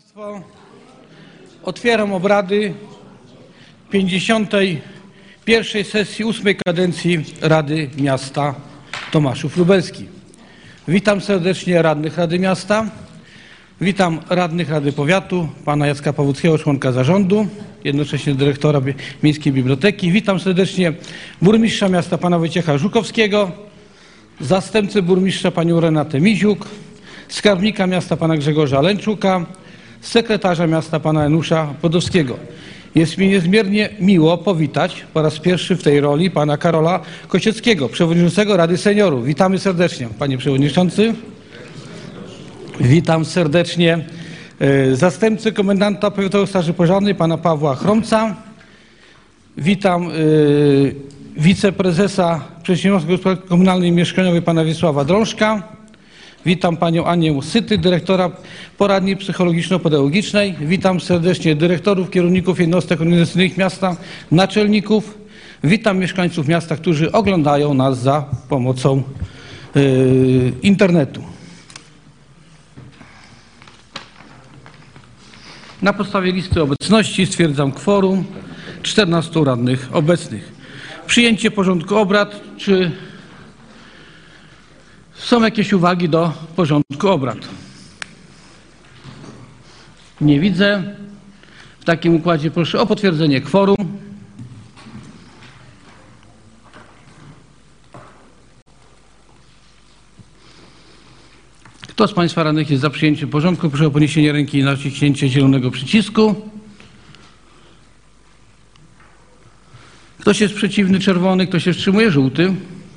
Państwo, otwieram obrady 51. sesji 8. kadencji Rady Miasta Tomaszów Lubelski. Witam serdecznie radnych Rady Miasta, witam radnych Rady Powiatu, pana Jacka Pawłowskiego, członka zarządu, jednocześnie dyrektora Miejskiej Biblioteki. Witam serdecznie burmistrza miasta, pana Wojciecha Żukowskiego, zastępcę burmistrza panią Renatę Miziuk, skarbnika miasta pana Grzegorza Lęczuka, sekretarza miasta pana Janusza Podowskiego. Jest mi niezmiernie miło powitać po raz pierwszy w tej roli pana Karola Kosieckiego, przewodniczącego Rady Seniorów. Witamy serdecznie, panie przewodniczący. Witam serdecznie zastępcę komendanta powiatowego Straży Pożarnej pana Pawła Chromca. Witam wiceprezesa Przedsiębiorstwa Gospodarki Komunalnej i Mieszkaniowej pana Wiesława Drążka. Witam panią Anię Syty, dyrektora poradni psychologiczno-pedagogicznej. Witam serdecznie dyrektorów, kierowników jednostek organizacyjnych miasta, naczelników. Witam mieszkańców miasta, którzy oglądają nas za pomocą internetu. Na podstawie listy obecności stwierdzam kworum 14 radnych obecnych. Przyjęcie porządku obrad. Czy są jakieś uwagi do porządku obrad? Nie widzę. W takim układzie proszę o potwierdzenie kworum. Kto z państwa radnych jest za przyjęciem porządku? Proszę o podniesienie ręki i naciśnięcie zielonego przycisku. Ktoś jest przeciwny? Czerwony. Kto się wstrzymuje? Żółty.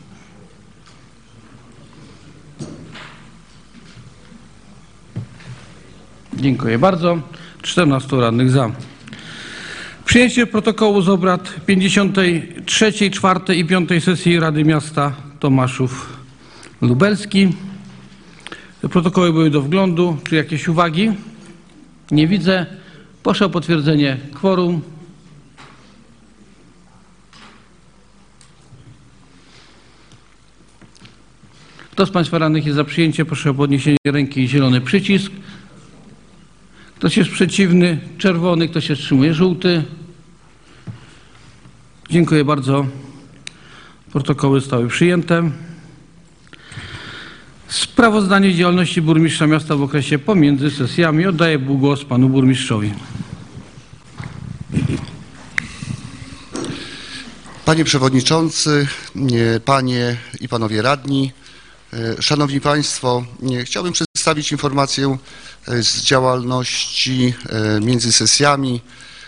Dziękuję bardzo. 14 radnych za. Przyjęcie protokołu z obrad 53., 4. i 5. sesji Rady Miasta Tomaszów Lubelski. Te protokoły były do wglądu. Czy jakieś uwagi? Nie widzę. Proszę o potwierdzenie kworum. Kto z państwa radnych jest za przyjęciem? Proszę o podniesienie ręki i zielony przycisk. Ktoś jest przeciwny? Czerwony. Kto się wstrzymuje? Żółty. Dziękuję bardzo. Protokoły zostały przyjęte. Sprawozdanie z działalności burmistrza miasta w okresie pomiędzy sesjami. Oddaję głos panu burmistrzowi. Panie przewodniczący, panie i panowie radni, szanowni państwo, chciałbym przedstawić informację z działalności między sesjami.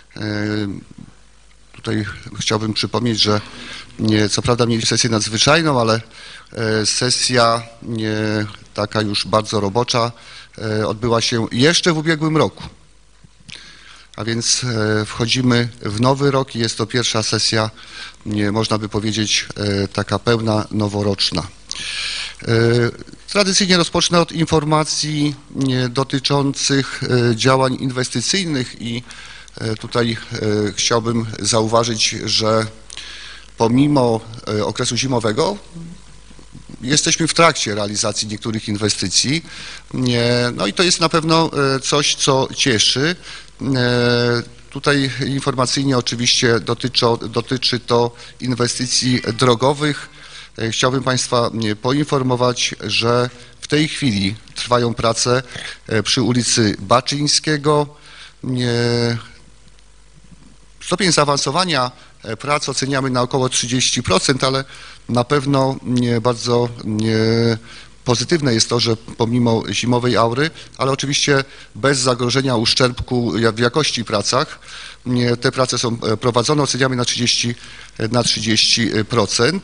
Tutaj chciałbym przypomnieć, że co prawda mieliśmy sesję nadzwyczajną, ale sesja taka już bardzo robocza odbyła się jeszcze w ubiegłym roku. A więc wchodzimy w nowy rok i jest to pierwsza sesja, można by powiedzieć, taka pełna noworoczna. Tradycyjnie rozpocznę od informacji dotyczących działań inwestycyjnych i tutaj chciałbym zauważyć, że pomimo okresu zimowego jesteśmy w trakcie realizacji niektórych inwestycji. No i to jest na pewno coś, co cieszy. Tutaj informacyjnie oczywiście dotyczy to inwestycji drogowych. Chciałbym państwa poinformować, że w tej chwili trwają prace przy ulicy Baczyńskiego. Stopień zaawansowania prac oceniamy na około 30%, ale na pewno bardzo pozytywne jest to, że pomimo zimowej aury, ale oczywiście bez zagrożenia uszczerbku w jakości pracach, te prace są prowadzone, oceniamy na 30%.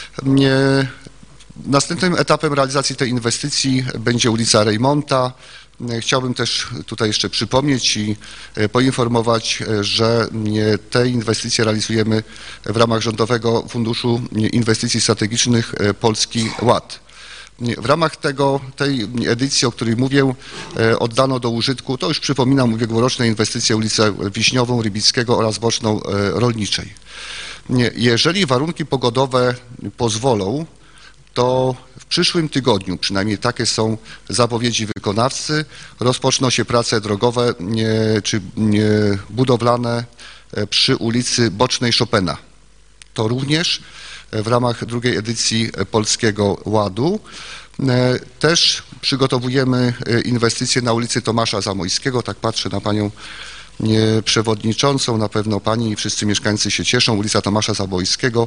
Następnym etapem realizacji tej inwestycji będzie ulica Rejmonta. Chciałbym też tutaj jeszcze przypomnieć i poinformować, że te inwestycje realizujemy w ramach Rządowego Funduszu Inwestycji Strategicznych Polski Ład. W ramach tej edycji, o której mówię, oddano do użytku, to już przypominam, ubiegłoroczne inwestycje ulicę Wiśniową, Rybickiego oraz boczną Rolniczej. Jeżeli warunki pogodowe pozwolą, to w przyszłym tygodniu, przynajmniej takie są zapowiedzi wykonawcy, rozpoczną się prace drogowe czy budowlane przy ulicy Bocznej Chopina. To również w ramach drugiej edycji Polskiego Ładu. Też przygotowujemy inwestycje na ulicy Tomasza Zamojskiego. Tak patrzę na panią przewodniczącą, na pewno pani i wszyscy mieszkańcy się cieszą. Ulica Tomasza Zamojskiego.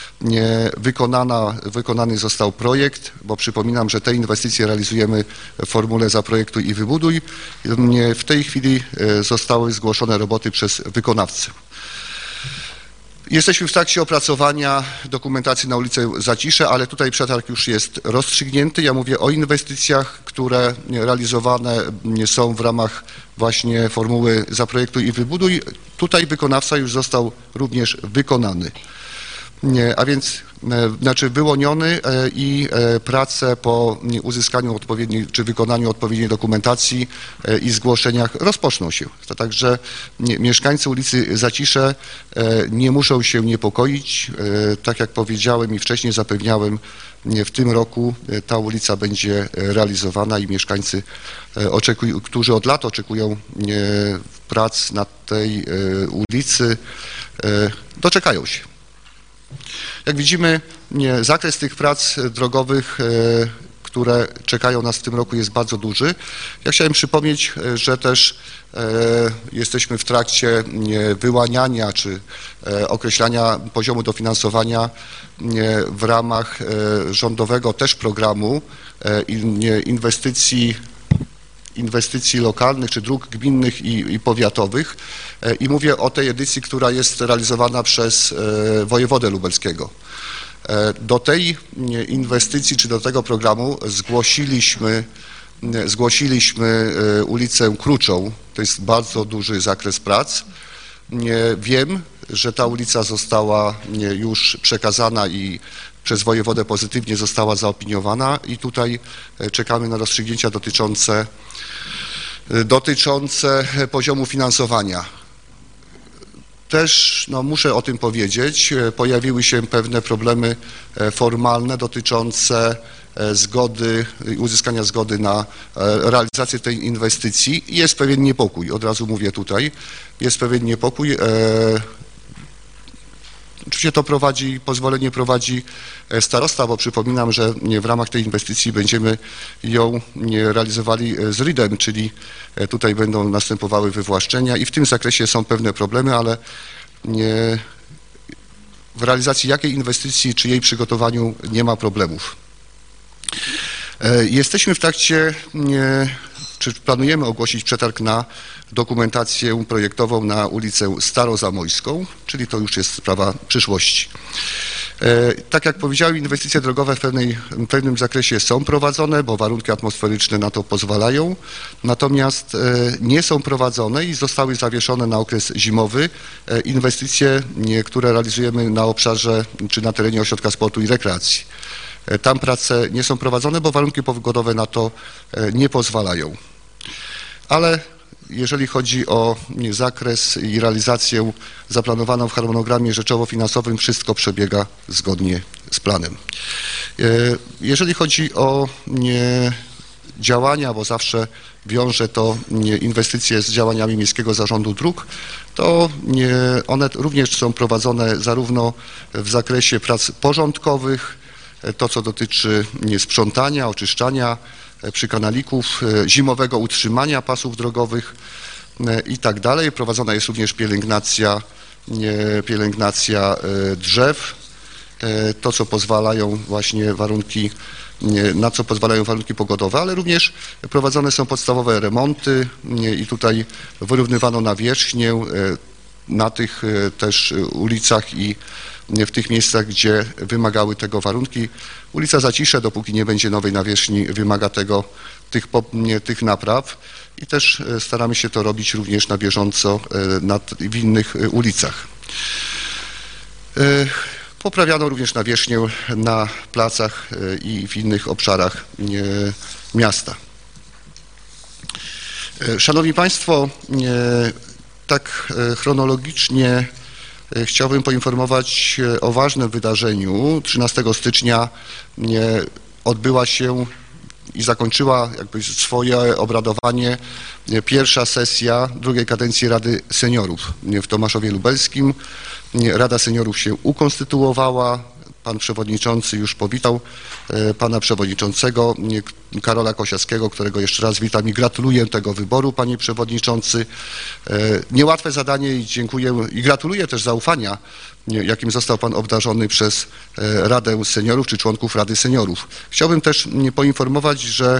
Wykonany został projekt, bo przypominam, że te inwestycje realizujemy w formule Zaprojektuj i wybuduj. W tej chwili zostały zgłoszone roboty przez wykonawcę. Jesteśmy w trakcie opracowania dokumentacji na ulicę Zacisze, ale tutaj przetarg już jest rozstrzygnięty. Ja mówię o inwestycjach, które realizowane są w ramach właśnie formuły Zaprojektuj i wybuduj. Tutaj wykonawca już został również wykonany. A więc wyłoniony i prace po uzyskaniu odpowiedniej czy wykonaniu odpowiedniej dokumentacji i zgłoszeniach rozpoczną się. To także mieszkańcy ulicy Zacisze nie muszą się niepokoić. Tak jak powiedziałem i wcześniej zapewniałem, w tym roku ta ulica będzie realizowana i mieszkańcy, którzy od lat oczekują prac na tej ulicy, doczekają się. Jak widzimy, zakres tych prac drogowych, które czekają nas w tym roku, jest bardzo duży. Ja chciałem przypomnieć, że też jesteśmy w trakcie wyłaniania czy określania poziomu dofinansowania w ramach rządowego też programu inwestycji lokalnych, czy dróg gminnych i powiatowych. I mówię o tej edycji, która jest realizowana przez wojewodę lubelskiego. Do tej inwestycji, czy do tego programu zgłosiliśmy ulicę Kruczą. To jest bardzo duży zakres prac. Wiem, że ta ulica została już przekazana i przez wojewodę pozytywnie została zaopiniowana i tutaj czekamy na rozstrzygnięcia dotyczące poziomu finansowania. Też muszę o tym powiedzieć, pojawiły się pewne problemy formalne dotyczące uzyskania zgody na realizację tej inwestycji. Jest pewien niepokój, od razu mówię tutaj, jest pewien niepokój. Oczywiście pozwolenie prowadzi starosta, bo przypominam, że w ramach tej inwestycji będziemy ją realizowali z RID-em, czyli tutaj będą następowały wywłaszczenia i w tym zakresie są pewne problemy, ale w realizacji jakiej inwestycji czy jej przygotowaniu nie ma problemów. Jesteśmy w trakcie, czy planujemy ogłosić przetarg na dokumentację projektową na ulicę Starozamojską, czyli to już jest sprawa przyszłości. Tak jak powiedziałem, inwestycje drogowe w pewnym zakresie są prowadzone, bo warunki atmosferyczne na to pozwalają, natomiast nie są prowadzone i zostały zawieszone na okres zimowy inwestycje, które realizujemy na obszarze czy na terenie ośrodka sportu i rekreacji. Tam prace nie są prowadzone, bo warunki pogodowe na to nie pozwalają. Ale jeżeli chodzi o zakres i realizację zaplanowaną w harmonogramie rzeczowo-finansowym, wszystko przebiega zgodnie z planem. Jeżeli chodzi o działania, bo zawsze wiąże to inwestycje z działaniami Miejskiego Zarządu Dróg, to one również są prowadzone zarówno w zakresie prac porządkowych, to co dotyczy sprzątania, oczyszczania przykanalików, zimowego utrzymania pasów drogowych i tak dalej. Prowadzona jest również pielęgnacja drzew, to co pozwalają właśnie na co pozwalają warunki pogodowe, ale również prowadzone są podstawowe remonty i tutaj wyrównywano nawierzchnię na tych też ulicach i w tych miejscach, gdzie wymagały tego warunki. Ulica Zacisze, dopóki nie będzie nowej nawierzchni, wymaga tych napraw i też staramy się to robić również na bieżąco w innych ulicach. Poprawiano również nawierzchnię na placach i w innych obszarach miasta. Szanowni Państwo, tak chronologicznie chciałbym poinformować o ważnym wydarzeniu. 13 stycznia odbyła się i zakończyła jakby swoje obradowanie pierwsza sesja drugiej kadencji Rady Seniorów w Tomaszowie Lubelskim. Rada Seniorów się ukonstytuowała. Pan przewodniczący już powitał pana przewodniczącego Karola Kosiarskiego, którego jeszcze raz witam i gratuluję tego wyboru, panie przewodniczący. Niełatwe zadanie i dziękuję i gratuluję też zaufania, jakim został pan obdarzony przez Radę Seniorów czy członków Rady Seniorów. Chciałbym też poinformować, że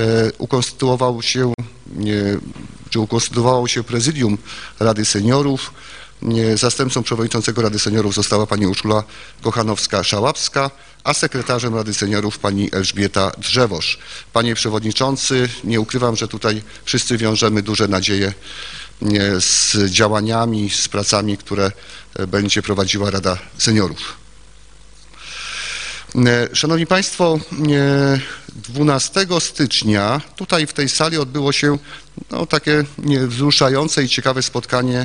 ukonstytuowało się prezydium Rady Seniorów. Zastępcą przewodniczącego Rady Seniorów została pani Urszula Kochanowska-Szałapska, a sekretarzem Rady Seniorów pani Elżbieta Drzewosz. Panie przewodniczący, nie ukrywam, że tutaj wszyscy wiążemy duże nadzieje z działaniami, z pracami, które będzie prowadziła Rada Seniorów. Szanowni Państwo, 12 stycznia tutaj w tej sali odbyło się takie wzruszające i ciekawe spotkanie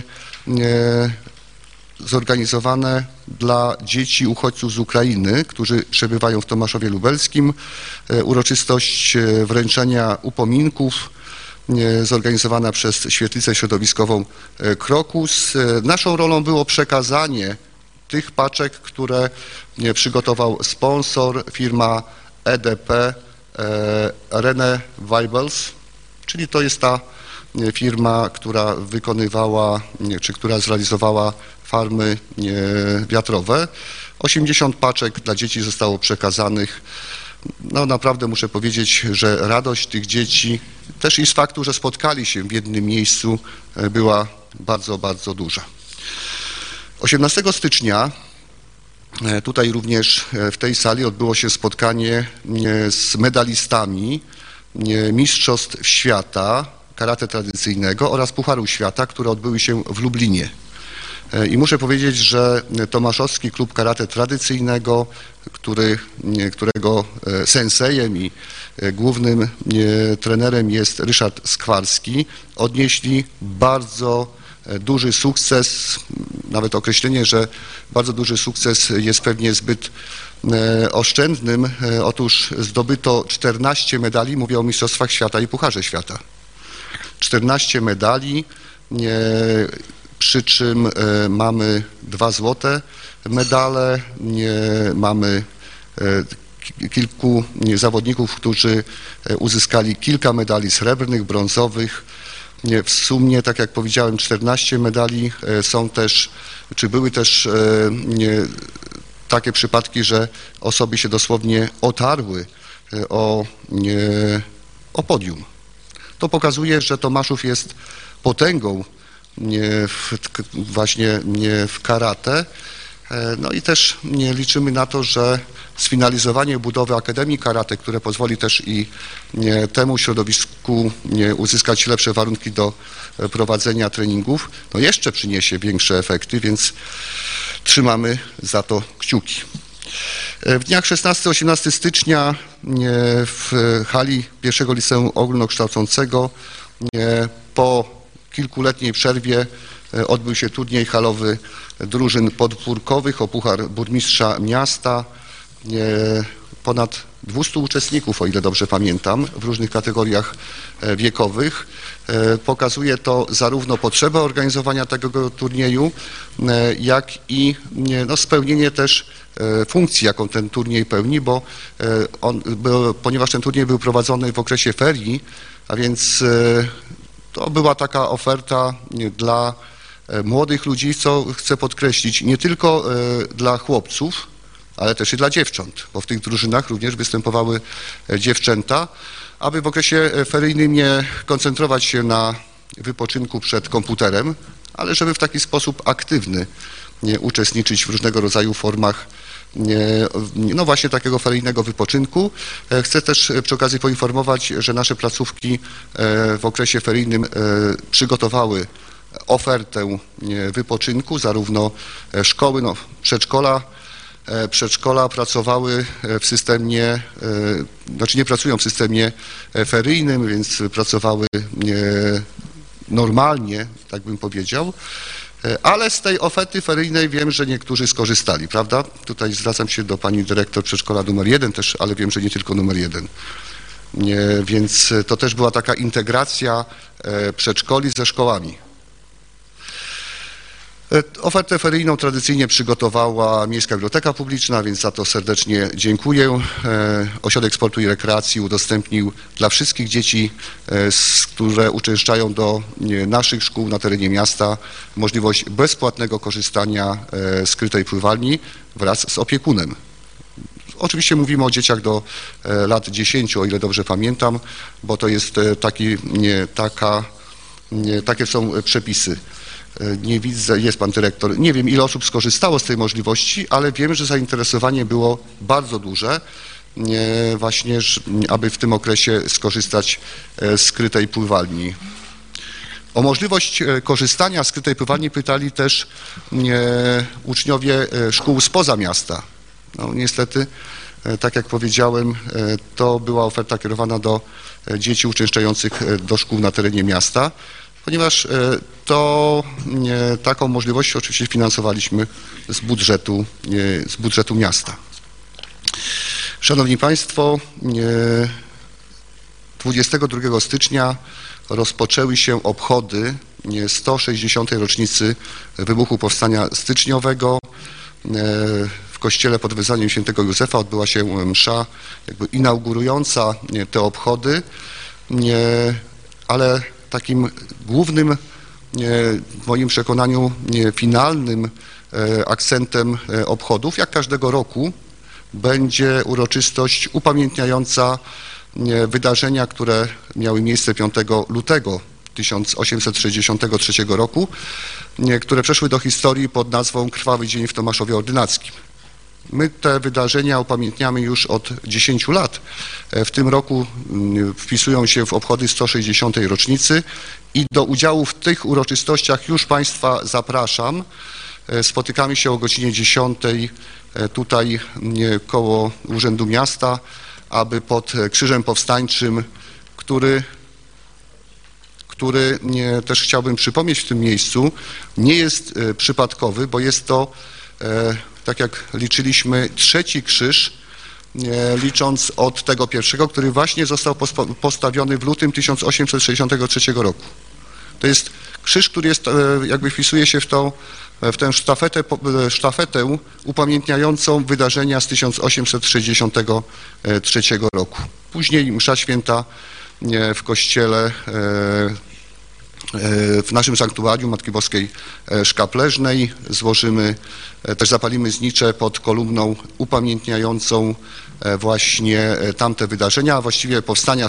zorganizowane dla dzieci uchodźców z Ukrainy, którzy przebywają w Tomaszowie Lubelskim. Uroczystość wręczenia upominków zorganizowana przez Świetlicę Środowiskową Krokus. Naszą rolą było przekazanie tych paczek, które przygotował sponsor, firma EDP Rene Weibels, czyli to jest ta firma, która wykonywała, czy która zrealizowała farmy wiatrowe. 80 paczek dla dzieci zostało przekazanych. No naprawdę muszę powiedzieć, że radość tych dzieci, też i z faktu, że spotkali się w jednym miejscu, była bardzo, bardzo duża. 18 stycznia tutaj również w tej sali odbyło się spotkanie z medalistami Mistrzostw Świata karate tradycyjnego oraz Pucharu Świata, które odbyły się w Lublinie. I muszę powiedzieć, że Tomaszowski Klub Karate Tradycyjnego, którego sensejem i głównym trenerem jest Ryszard Skwarski, odnieśli bardzo duży sukces, nawet określenie, że bardzo duży sukces jest pewnie zbyt oszczędnym. Otóż zdobyto 14 medali, mówię o Mistrzostwach Świata i Pucharze Świata. 14 medali, przy czym mamy 2 złote medale, mamy kilku zawodników, którzy uzyskali kilka medali srebrnych, brązowych. W sumie, tak jak powiedziałem, 14 medali. Są też, czy były też takie przypadki, że osoby się dosłownie otarły o podium. To pokazuje, że Tomaszów jest potęgą właśnie w karate. No i też liczymy na to, że sfinalizowanie budowy Akademii Karate, które pozwoli też i temu środowisku uzyskać lepsze warunki do prowadzenia treningów, no jeszcze przyniesie większe efekty, więc trzymamy za to kciuki. W dniach 16-18 stycznia w hali I Liceum Ogólnokształcącego po kilkuletniej przerwie odbył się turniej halowy drużyn podwórkowych o Puchar Burmistrza Miasta. Ponad 200 uczestników, o ile dobrze pamiętam, w różnych kategoriach wiekowych. Pokazuje to zarówno potrzebę organizowania tego turnieju, jak i spełnienie też funkcji, jaką ten turniej pełni, ponieważ ten turniej był prowadzony w okresie ferii, a więc to była taka oferta dla młodych ludzi, co chcę podkreślić, nie tylko dla chłopców, ale też i dla dziewcząt, bo w tych drużynach również występowały dziewczęta, aby w okresie feryjnym nie koncentrować się na wypoczynku przed komputerem, ale żeby w taki sposób aktywny uczestniczyć w różnego rodzaju formach no właśnie takiego feryjnego wypoczynku. Chcę też przy okazji poinformować, że nasze placówki w okresie feryjnym przygotowały ofertę wypoczynku, zarówno szkoły, przedszkola pracowały w systemie, znaczy nie pracują w systemie feryjnym, więc pracowały normalnie, tak bym powiedział. Ale z tej oferty feryjnej wiem, że niektórzy skorzystali, prawda? Tutaj zwracam się do pani dyrektor przedszkola numer 1 też, ale wiem, że nie tylko numer 1. Więc to też była taka integracja przedszkoli ze szkołami. Ofertę feryjną tradycyjnie przygotowała Miejska Biblioteka Publiczna, więc za to serdecznie dziękuję. Ośrodek Sportu i Rekreacji udostępnił dla wszystkich dzieci, które uczęszczają do naszych szkół na terenie miasta, możliwość bezpłatnego korzystania z skrytej pływalni wraz z opiekunem. Oczywiście mówimy o dzieciach do lat 10, o ile dobrze pamiętam, bo to jest takie są przepisy. Nie widzę, jest pan dyrektor, nie wiem ile osób skorzystało z tej możliwości, ale wiem, że zainteresowanie było bardzo duże właśnie, aby w tym okresie skorzystać z skrytej pływalni. O możliwość korzystania z skrytej pływalni pytali też uczniowie szkół spoza miasta. No, niestety, tak jak powiedziałem, to była oferta kierowana do dzieci uczęszczających do szkół na terenie miasta, ponieważ taką możliwość oczywiście finansowaliśmy z budżetu miasta. Szanowni Państwo, 22 stycznia rozpoczęły się obchody 160. rocznicy wybuchu Powstania Styczniowego. W kościele pod wezwaniem świętego Józefa odbyła się msza jakby inaugurująca te obchody, ale takim głównym, w moim przekonaniu, finalnym akcentem obchodów, jak każdego roku, będzie uroczystość upamiętniająca wydarzenia, które miały miejsce 5 lutego 1863 roku, które przeszły do historii pod nazwą Krwawy Dzień w Tomaszowie Ordynackim. My te wydarzenia upamiętniamy już od 10 lat. W tym roku wpisują się w obchody 160. rocznicy i do udziału w tych uroczystościach już Państwa zapraszam. Spotykamy się o godzinie 10 tutaj koło Urzędu Miasta, aby pod Krzyżem Powstańczym, który też chciałbym przypomnieć w tym miejscu, nie jest przypadkowy, bo jest to, tak jak liczyliśmy, 3. krzyż, licząc od tego pierwszego, który właśnie został postawiony w lutym 1863 roku. To jest krzyż, który jest, jakby wpisuje się w tę sztafetę upamiętniającą wydarzenia z 1863 roku. Później msza święta w kościele, w naszym sanktuarium Matki Boskiej Szkapleżnej złożymy, też zapalimy znicze pod kolumną upamiętniającą właśnie tamte wydarzenia, a właściwie powstania,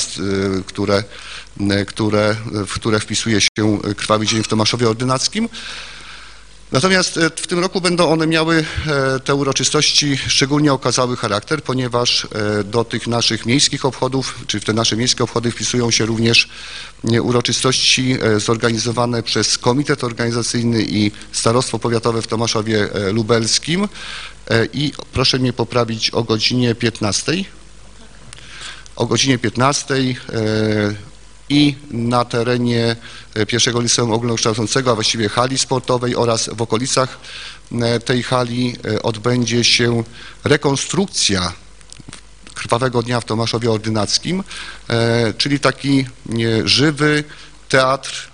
w które wpisuje się Krwawy Dzień w Tomaszowie Ordynackim. Natomiast w tym roku będą one miały, te uroczystości, szczególnie okazały charakter, ponieważ do tych naszych miejskich obchodów, czy w te nasze miejskie obchody wpisują się również uroczystości zorganizowane przez Komitet Organizacyjny i Starostwo Powiatowe w Tomaszowie Lubelskim i proszę mnie poprawić o godzinie 15. O godzinie 15 i na terenie pierwszego liceum ogólnokształcącego, a właściwie hali sportowej oraz w okolicach tej hali odbędzie się rekonstrukcja Krwawego Dnia w Tomaszowie Ordynackim, czyli taki żywy teatr,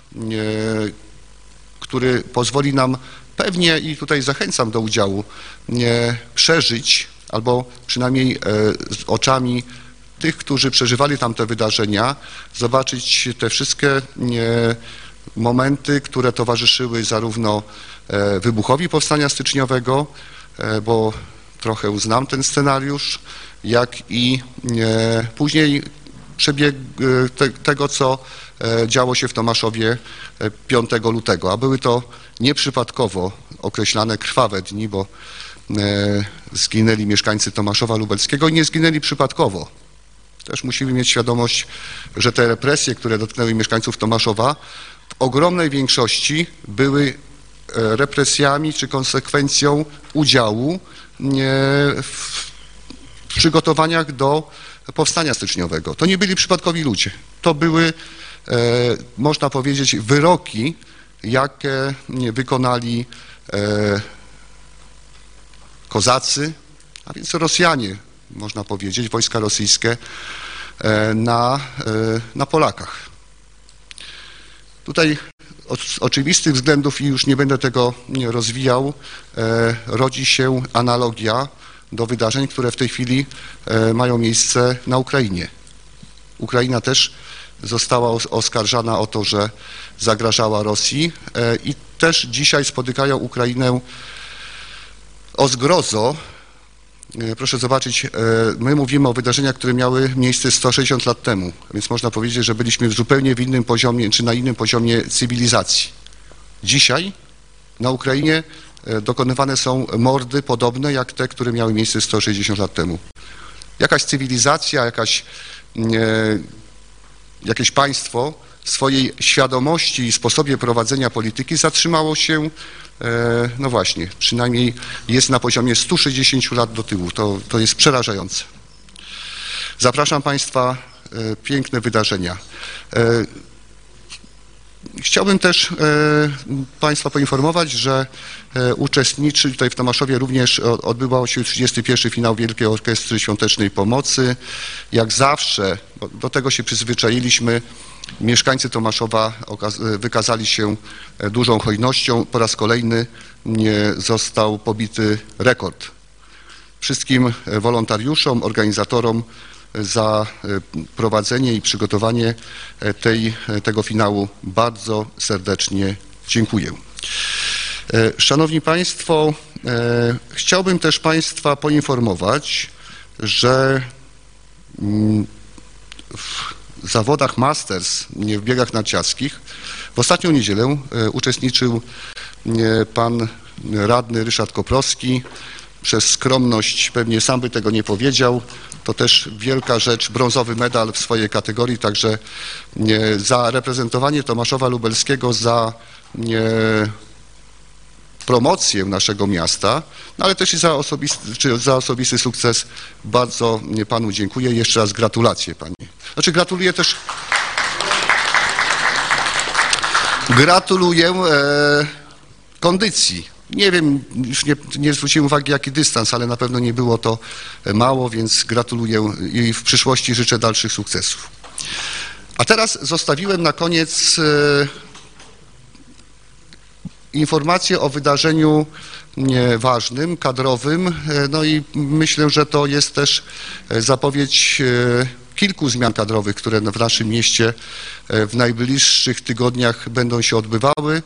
który pozwoli nam pewnie, i tutaj zachęcam do udziału, przeżyć, albo przynajmniej z oczami tych, którzy przeżywali tamte wydarzenia, zobaczyć te wszystkie momenty, które towarzyszyły zarówno wybuchowi Powstania Styczniowego, bo trochę znam ten scenariusz, jak i później przebieg tego, co działo się w Tomaszowie 5 lutego. A były to nieprzypadkowo określane krwawe dni, bo zginęli mieszkańcy Tomaszowa Lubelskiego i nie zginęli przypadkowo. Też musimy mieć świadomość, że te represje, które dotknęły mieszkańców Tomaszowa, w ogromnej większości były represjami czy konsekwencją udziału w przygotowaniach do Powstania Styczniowego. To nie byli przypadkowi ludzie. To były, można powiedzieć, wyroki jakie wykonali kozacy, a więc Rosjanie, można powiedzieć, wojska rosyjskie na Polakach. Tutaj z oczywistych względów, i już nie będę tego rozwijał, rodzi się analogia do wydarzeń, które w tej chwili mają miejsce na Ukrainie. Ukraina też została oskarżana o to, że zagrażała Rosji i też dzisiaj spotykają Ukrainę o zgrozo. Proszę zobaczyć, my mówimy o wydarzeniach, które miały miejsce 160 lat temu, więc można powiedzieć, że byliśmy w zupełnie innym poziomie, czy na innym poziomie cywilizacji. Dzisiaj na Ukrainie dokonywane są mordy podobne jak te, które miały miejsce 160 lat temu. Jakaś cywilizacja, jakieś państwo w swojej świadomości i sposobie prowadzenia polityki zatrzymało się, no właśnie, przynajmniej jest na poziomie 160 lat do tyłu. To jest przerażające. Zapraszam Państwa, piękne wydarzenia. Chciałbym też Państwa poinformować, że uczestniczy tutaj w Tomaszowie również odbywał się 31. finał Wielkiej Orkiestry Świątecznej Pomocy. Jak zawsze, do tego się przyzwyczailiśmy, mieszkańcy Tomaszowa wykazali się dużą hojnością. Po raz kolejny został pobity rekord. Wszystkim wolontariuszom, organizatorom za prowadzenie i przygotowanie tego finału bardzo serdecznie dziękuję. Szanowni Państwo, chciałbym też Państwa poinformować, że w zawodach Masters w biegach narciarskich w ostatnią niedzielę uczestniczył pan radny Ryszard Koprowski. Przez skromność pewnie sam by tego nie powiedział. To też wielka rzecz, brązowy medal w swojej kategorii, także za reprezentowanie Tomaszowa Lubelskiego, za promocję naszego miasta, no ale też i za osobisty sukces bardzo panu dziękuję. Jeszcze raz gratulacje, panie. Znaczy gratuluję też... Gratuluję kondycji. Nie wiem, już nie zwróciłem uwagi, jaki dystans, ale na pewno nie było to mało, więc gratuluję i w przyszłości życzę dalszych sukcesów. A teraz zostawiłem na koniec informację o wydarzeniu ważnym, kadrowym, no i myślę, że to jest też zapowiedź kilku zmian kadrowych, które w naszym mieście w najbliższych tygodniach będą się odbywały.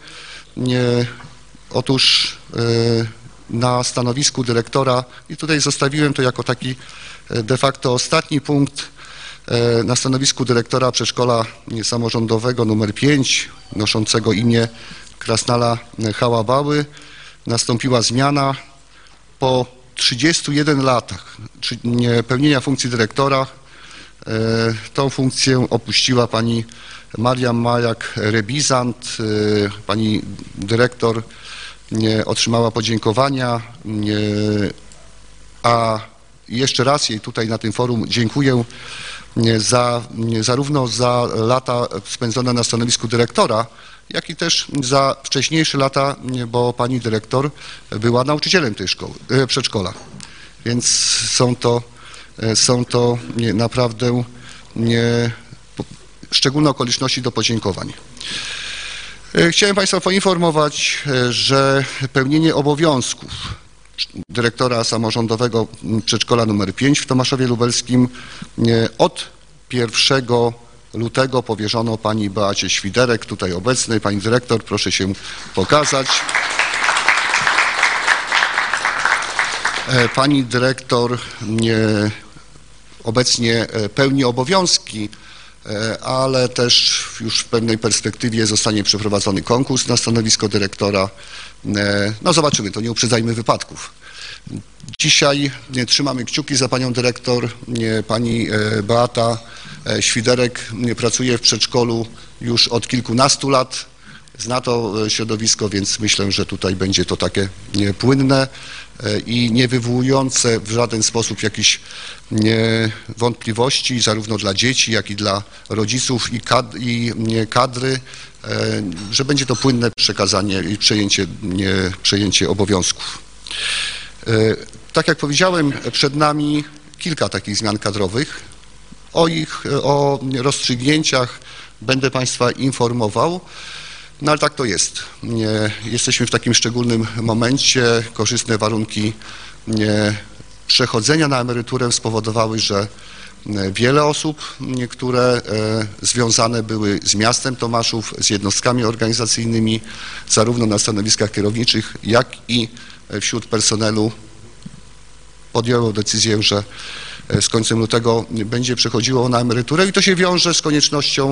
Otóż na stanowisku dyrektora, i tutaj zostawiłem to jako taki de facto ostatni punkt, na stanowisku dyrektora przedszkola samorządowego nr 5, noszącego imię Krasnala Hałabały, nastąpiła zmiana. Po 31 latach pełnienia funkcji dyrektora tą funkcję opuściła pani Maria Majak-Rebizant. Pani dyrektor otrzymała podziękowania, a jeszcze raz jej tutaj na tym forum dziękuję zarówno za lata spędzone na stanowisku dyrektora, jak i też za wcześniejsze lata, bo pani dyrektor była nauczycielem tej szkoły, przedszkola. Więc są to naprawdę szczególne okoliczności do podziękowań. Chciałem Państwa poinformować, że pełnienie obowiązków dyrektora samorządowego przedszkola nr 5 w Tomaszowie Lubelskim od 1 lutego powierzono pani Beacie Świderek, tutaj obecnej. Pani dyrektor, proszę się pokazać. Pani dyrektor obecnie pełni obowiązki, ale też już w pewnej perspektywie zostanie przeprowadzony konkurs na stanowisko dyrektora. No zobaczymy, to nie uprzedzajmy wypadków. Dzisiaj trzymamy kciuki za panią dyrektor. Pani Beata Świderek pracuje w przedszkolu już od kilkunastu lat. Zna to środowisko, więc myślę, że tutaj będzie to takie płynne i nie wywołujące w żaden sposób jakichś wątpliwości zarówno dla dzieci, jak i dla rodziców i kadry że będzie to płynne przekazanie i przejęcie obowiązków. Tak jak powiedziałem, przed nami kilka takich zmian kadrowych. O rozstrzygnięciach będę Państwa informował, no ale tak to jest. Jesteśmy w takim szczególnym momencie. Korzystne warunki przechodzenia na emeryturę spowodowały, że wiele osób, które związane były z miastem Tomaszów, z jednostkami organizacyjnymi, zarówno na stanowiskach kierowniczych, jak i wśród personelu, podjęło decyzję, że z końcem lutego będzie przechodziło na emeryturę i to się wiąże z koniecznością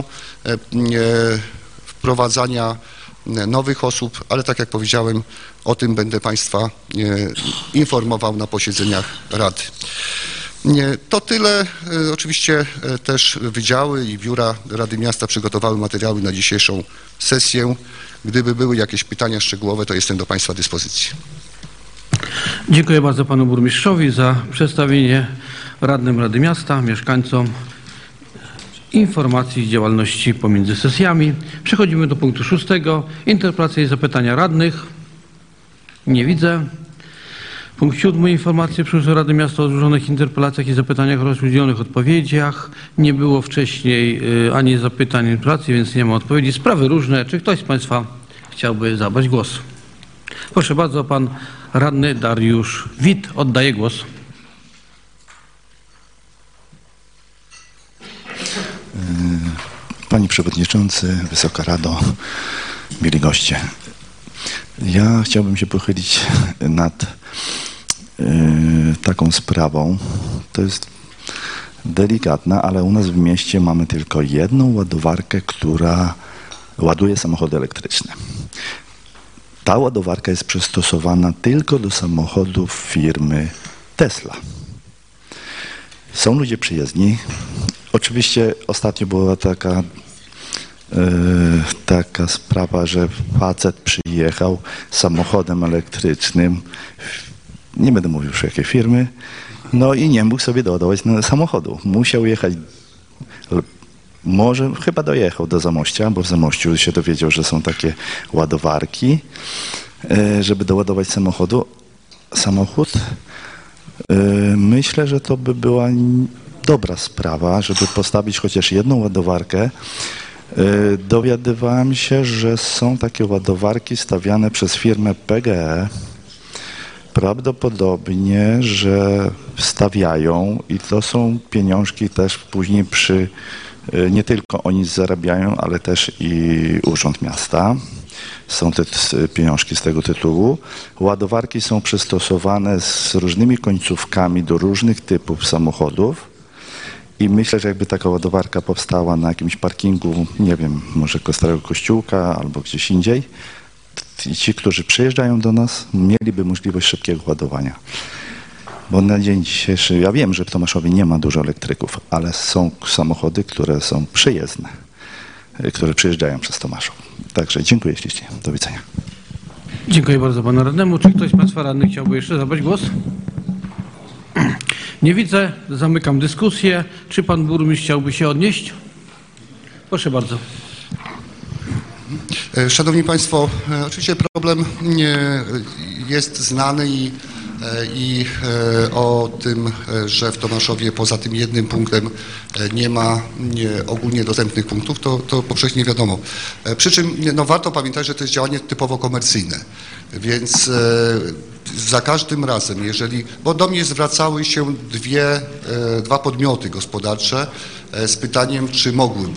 wprowadzania nowych osób, ale tak jak powiedziałem, o tym będę Państwa informował na posiedzeniach Rady. To tyle. Oczywiście też wydziały i biura Rady Miasta przygotowały materiały na dzisiejszą sesję. Gdyby były jakieś pytania szczegółowe, to jestem do Państwa dyspozycji. Dziękuję bardzo panu burmistrzowi za przedstawienie radnym Rady Miasta, mieszkańcom informacji z działalności pomiędzy sesjami. Przechodzimy do punktu 6. Interpelacje i zapytania radnych. Nie widzę. Punkt 7. Informacje przyszłej Rady Miasta o złożonych interpelacjach i zapytaniach oraz udzielonych odpowiedziach. Nie było wcześniej ani zapytań, ani interpelacji, więc nie ma odpowiedzi. Sprawy różne. Czy ktoś z Państwa chciałby zabrać głos? Proszę bardzo, pan radny Dariusz Wit oddaje głos. Panie Przewodniczący, Wysoka Rado, mili goście. Ja chciałbym się pochylić nad taką sprawą. To jest delikatna, ale u nas w mieście mamy tylko jedną ładowarkę, która ładuje samochody elektryczne. Ta ładowarka jest przystosowana tylko do samochodów firmy Tesla. Są ludzie przyjezdni. Oczywiście ostatnio była taka sprawa, że facet przyjechał samochodem elektrycznym, nie będę mówił już jakiej firmy, no i nie mógł sobie doładować samochodu. Musiał jechać, może chyba dojechał do Zamościa, bo w Zamościu się dowiedział, że są takie ładowarki, żeby doładować samochód. Myślę, że to by była dobra sprawa, żeby postawić chociaż jedną ładowarkę. Dowiadywałem się, że są takie ładowarki stawiane przez firmę PGE. Prawdopodobnie, że wstawiają i to są pieniążki też później nie tylko oni zarabiają, ale też i Urząd Miasta. Są te pieniążki z tego tytułu. Ładowarki są przystosowane z różnymi końcówkami do różnych typów samochodów. I myślę, że jakby taka ładowarka powstała na jakimś parkingu, nie wiem, może Starego Kościółka albo gdzieś indziej, ci, którzy przyjeżdżają do nas, mieliby możliwość szybkiego ładowania. Bo na dzień dzisiejszy, ja wiem, że w Tomaszowie nie ma dużo elektryków, ale są samochody, które są przyjezdne, które przyjeżdżają przez Tomaszów. Także dziękuję ślicznie. Do widzenia. Dziękuję bardzo panu radnemu. Czy ktoś z Państwa radnych chciałby jeszcze zabrać głos? Nie widzę. Zamykam dyskusję. Czy pan burmistrz chciałby się odnieść? Proszę bardzo. Szanowni Państwo, oczywiście problem jest znany i o tym, że w Tomaszowie poza tym jednym punktem nie ma ogólnie dostępnych punktów, to powszechnie wiadomo. Przy czym warto pamiętać, że to jest działanie typowo komercyjne, więc za każdym razem, bo do mnie zwracały się dwa podmioty gospodarcze z pytaniem, czy mogłyby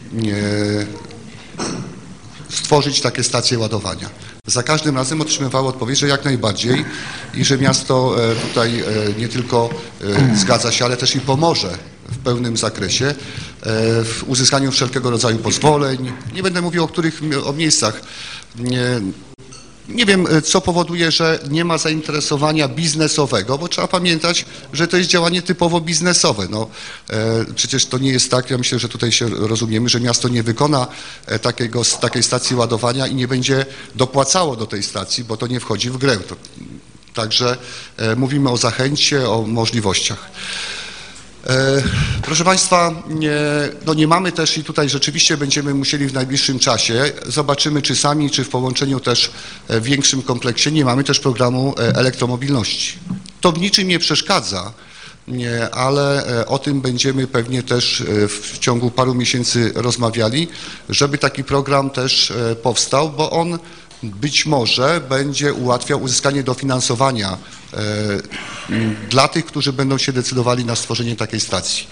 stworzyć takie stacje ładowania. Za każdym razem otrzymywało odpowiedź, że jak najbardziej i że miasto tutaj nie tylko zgadza się, ale też i pomoże w pełnym zakresie w uzyskaniu wszelkiego rodzaju pozwoleń. Nie będę mówił o miejscach. Nie wiem, co powoduje, że nie ma zainteresowania biznesowego, bo trzeba pamiętać, że to jest działanie typowo biznesowe. Przecież to nie jest tak, ja myślę, że tutaj się rozumiemy, że miasto nie wykona takiej stacji ładowania i nie będzie dopłacało do tej stacji, bo to nie wchodzi w grę. Także mówimy o zachęcie, o możliwościach. Proszę Państwa, nie mamy też i tutaj rzeczywiście będziemy musieli w najbliższym czasie, zobaczymy czy sami, czy w połączeniu też w większym kompleksie, nie mamy też programu elektromobilności. To w niczym nie przeszkadza, ale o tym będziemy pewnie też w ciągu paru miesięcy rozmawiali, żeby taki program też powstał, bo on być może będzie ułatwiał uzyskanie dofinansowania dla tych, którzy będą się decydowali na stworzenie takiej stacji.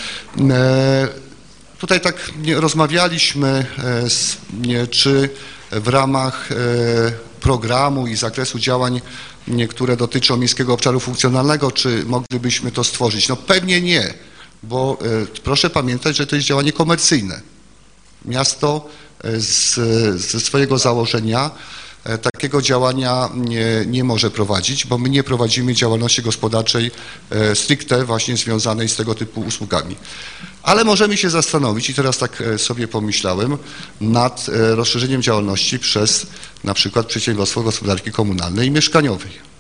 Tutaj tak rozmawialiśmy, czy w ramach programu i zakresu działań, które dotyczą miejskiego obszaru funkcjonalnego, czy moglibyśmy to stworzyć? No pewnie nie, bo proszę pamiętać, że to jest działanie komercyjne. Miasto ze swojego założenia takiego działania nie może prowadzić, bo my nie prowadzimy działalności gospodarczej stricte właśnie związanej z tego typu usługami. Ale możemy się zastanowić, i teraz tak sobie pomyślałem, nad rozszerzeniem działalności przez na przykład przedsiębiorstwo gospodarki komunalnej i mieszkaniowej.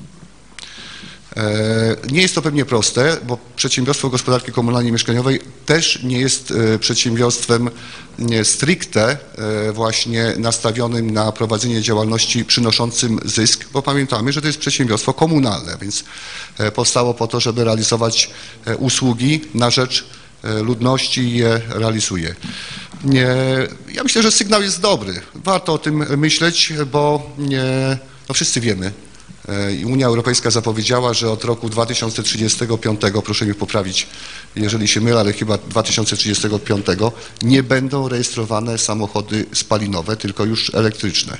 Nie jest to pewnie proste, bo przedsiębiorstwo gospodarki komunalnej i mieszkaniowej też nie jest przedsiębiorstwem stricte właśnie nastawionym na prowadzenie działalności przynoszącym zysk, bo pamiętamy, że to jest przedsiębiorstwo komunalne, więc powstało po to, żeby realizować usługi na rzecz ludności i je realizuje. Ja myślę, że sygnał jest dobry. Warto o tym myśleć, bo no wszyscy wiemy, Unia Europejska zapowiedziała, że od roku 2035, proszę mnie poprawić, jeżeli się mylę, ale chyba 2035 nie będą rejestrowane samochody spalinowe, tylko już elektryczne.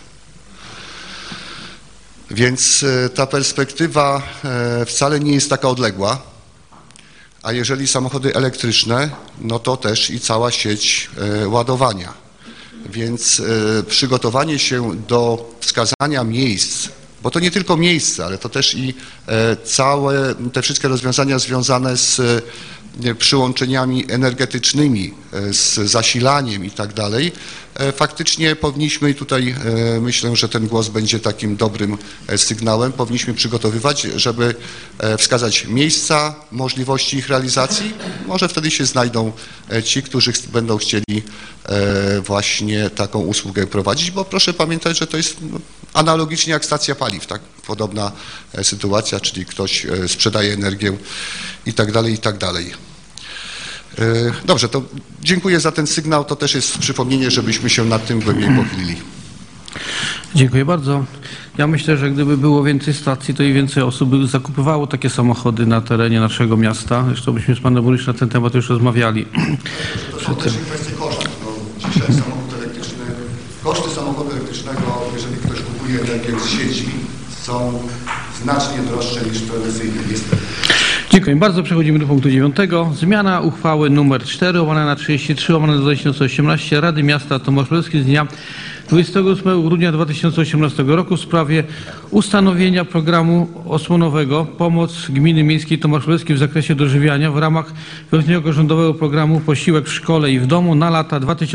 Więc ta perspektywa wcale nie jest taka odległa, a jeżeli samochody elektryczne, no to też i cała sieć ładowania. Więc przygotowanie się do wskazania miejsc, bo to nie tylko miejsca, ale to też i całe te wszystkie rozwiązania związane z przyłączeniami energetycznymi, z zasilaniem i tak dalej, faktycznie powinniśmy, i tutaj myślę, że ten głos będzie takim dobrym sygnałem, powinniśmy przygotowywać, żeby wskazać miejsca, możliwości ich realizacji. Może wtedy się znajdą ci, którzy będą chcieli właśnie taką usługę prowadzić, bo proszę pamiętać, że to jest analogicznie jak stacja paliw, tak? Podobna sytuacja, czyli ktoś sprzedaje energię i tak dalej, i tak dalej. Dobrze, to dziękuję za ten sygnał. To też jest przypomnienie, żebyśmy się nad tym głębiej pochylili. Dziękuję bardzo. Ja myślę, że gdyby było więcej stacji, to i więcej osób by zakupywało takie samochody na terenie naszego miasta. Zresztą byśmy z panem burmistrzem na ten temat już rozmawiali. To są też kwestie kosztów. No, dzisiaj samochód elektryczny, koszty samochodu elektrycznego, jeżeli ktoś kupuje energię z sieci, są znacznie droższe niż tradycyjne, niestety. Dziękuję bardzo. Przechodzimy do punktu 9. Zmiana uchwały nr 4 łamane na 33 łamane na 2018 Rady Miasta Tomasz Lubelski z dnia 28 grudnia 2018 roku w sprawie ustanowienia programu osłonowego Pomoc Gminy Miejskiej Tomasz Lubelski w zakresie dożywiania w ramach wieloletniego rządowego programu Posiłek w szkole i w domu na lata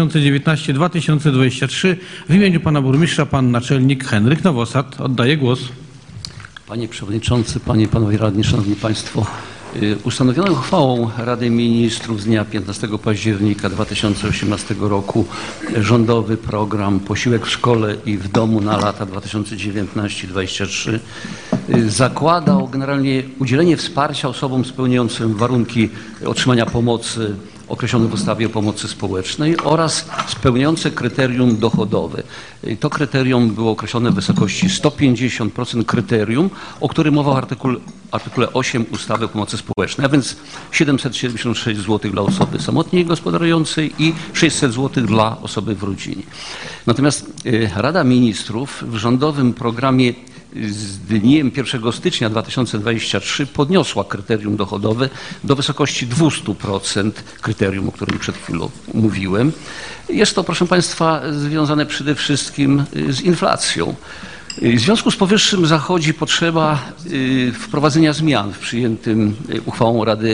2019-2023. W imieniu pana burmistrza pan naczelnik Henryk Nowosad. Oddaję głos. Panie Przewodniczący, Panie i Panowie Radni, Szanowni Państwo, ustanowiono uchwałą Rady Ministrów z dnia 15 października 2018 roku rządowy program Posiłek w szkole i w domu na lata 2019-2023 zakładał generalnie udzielenie wsparcia osobom spełniającym warunki otrzymania pomocy określone w ustawie o pomocy społecznej oraz spełniające kryterium dochodowe. To kryterium było określone w wysokości 150% kryterium, o którym mowa w artykule 8 ustawy o pomocy społecznej, a więc 776 zł dla osoby samotnie gospodarującej i 600 zł dla osoby w rodzinie. Natomiast Rada Ministrów w rządowym programie z dniem 1 stycznia 2023 podniosła kryterium dochodowe do wysokości 200% kryterium, o którym przed chwilą mówiłem. Jest to, proszę Państwa, związane przede wszystkim z inflacją. W związku z powyższym zachodzi potrzeba wprowadzenia zmian w przyjętym uchwałą Rady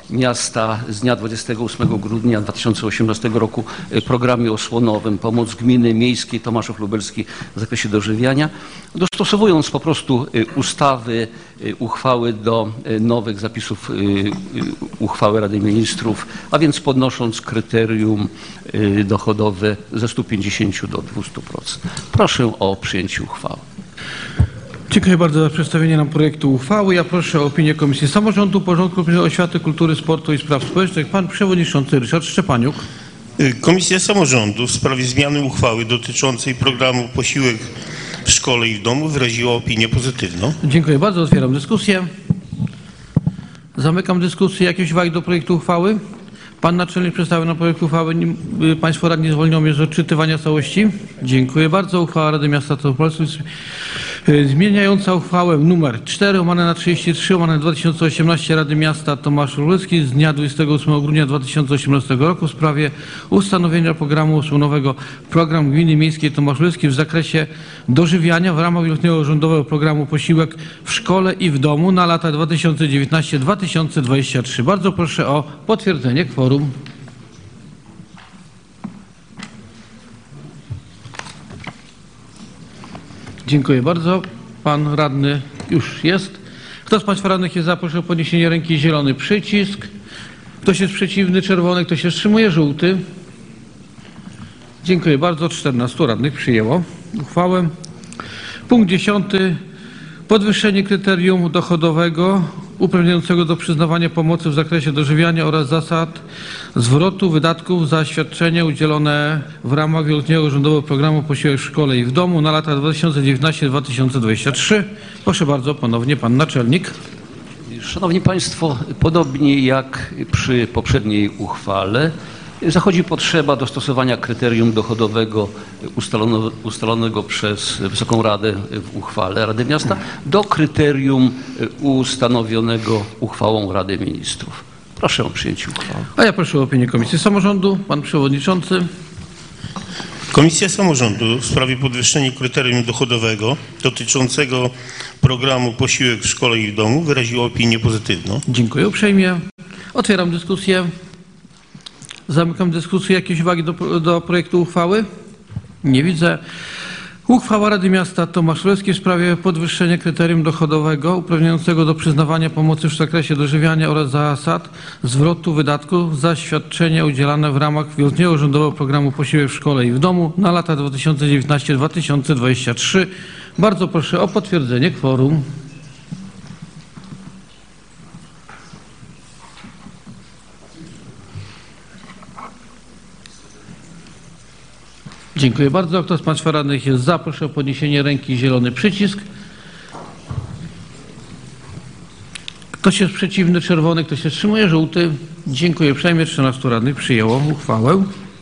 Miasta z dnia 28 grudnia 2018 roku programie osłonowym Pomoc Gminy Miejskiej Tomaszów Lubelski w zakresie dożywiania, dostosowując po prostu ustawy, uchwały do nowych zapisów uchwały Rady Ministrów, a więc podnosząc kryterium dochodowe ze 150 do 200%. Proszę o przyjęcie uchwały. Dziękuję bardzo za przedstawienie nam projektu uchwały. Ja proszę o opinię Komisji Samorządu, Porządku Publicznego, Oświaty, Kultury, Sportu i Spraw Społecznych. Pan Przewodniczący Ryszard Szczepaniuk. Komisja Samorządu w sprawie zmiany uchwały dotyczącej programu Posiłek w szkole i w domu wyraziła opinię pozytywną. Dziękuję bardzo. Otwieram dyskusję. Zamykam dyskusję. Jakieś uwagi do projektu uchwały? Pan naczelnik przedstawił na projekt uchwały. Państwo radni zwolnią mnie z odczytywania całości. Dziękuję bardzo. Uchwała Rady Miasta Tomaszów zmieniająca uchwałę nr 4/33/2018 Rady Miasta Tomaszów Lubelski z dnia 28 grudnia 2018 roku w sprawie ustanowienia programu osłonowego Program Gminy Miejskiej Tomaszów Lubelski w zakresie dożywiania w ramach wieloletniego rządowego programu Posiłek w szkole i w domu na lata 2019-2023. Bardzo proszę o potwierdzenie kworum. Dziękuję bardzo. Pan radny już jest. Kto z Państwa radnych jest za? Proszę o podniesienie ręki. Zielony przycisk. Ktoś jest przeciwny? Czerwony. Kto się wstrzymuje? Żółty. Dziękuję bardzo. 14 radnych przyjęło uchwałę. Punkt 10. Podwyższenie kryterium dochodowego uprawniającego do przyznawania pomocy w zakresie dożywiania oraz zasad zwrotu wydatków za świadczenia udzielone w ramach wieloletniego rządowego programu Posiłek w szkole i w domu na lata 2019-2023. Proszę bardzo, ponownie pan naczelnik. Szanowni Państwo, podobnie jak przy poprzedniej uchwale, zachodzi potrzeba dostosowania kryterium dochodowego ustalonego przez Wysoką Radę w uchwale Rady Miasta do kryterium ustanowionego uchwałą Rady Ministrów. Proszę o przyjęcie uchwały. A ja proszę o opinię Komisji Samorządu. Pan Przewodniczący. Komisja Samorządu w sprawie podwyższenia kryterium dochodowego dotyczącego programu Posiłek w szkole i w domu wyraziła opinię pozytywną. Dziękuję uprzejmie. Otwieram dyskusję. Zamykam dyskusję. Jakieś uwagi do projektu uchwały? Nie widzę. Uchwała Rady Miasta Tomaszów Lubelski w sprawie podwyższenia kryterium dochodowego uprawniającego do przyznawania pomocy w zakresie dożywiania oraz zasad zwrotu wydatków za świadczenia udzielane w ramach wieloletniego rządowego programu Posiłek w szkole i w domu na lata 2019-2023. Bardzo proszę o potwierdzenie kworum. Dziękuję bardzo. Kto z Państwa radnych jest za? Proszę o podniesienie ręki. Zielony przycisk. Ktoś jest przeciwny? Czerwony. Ktoś się wstrzymuje? Żółty. Dziękuję uprzejmie. 13 radnych przyjęło uchwałę.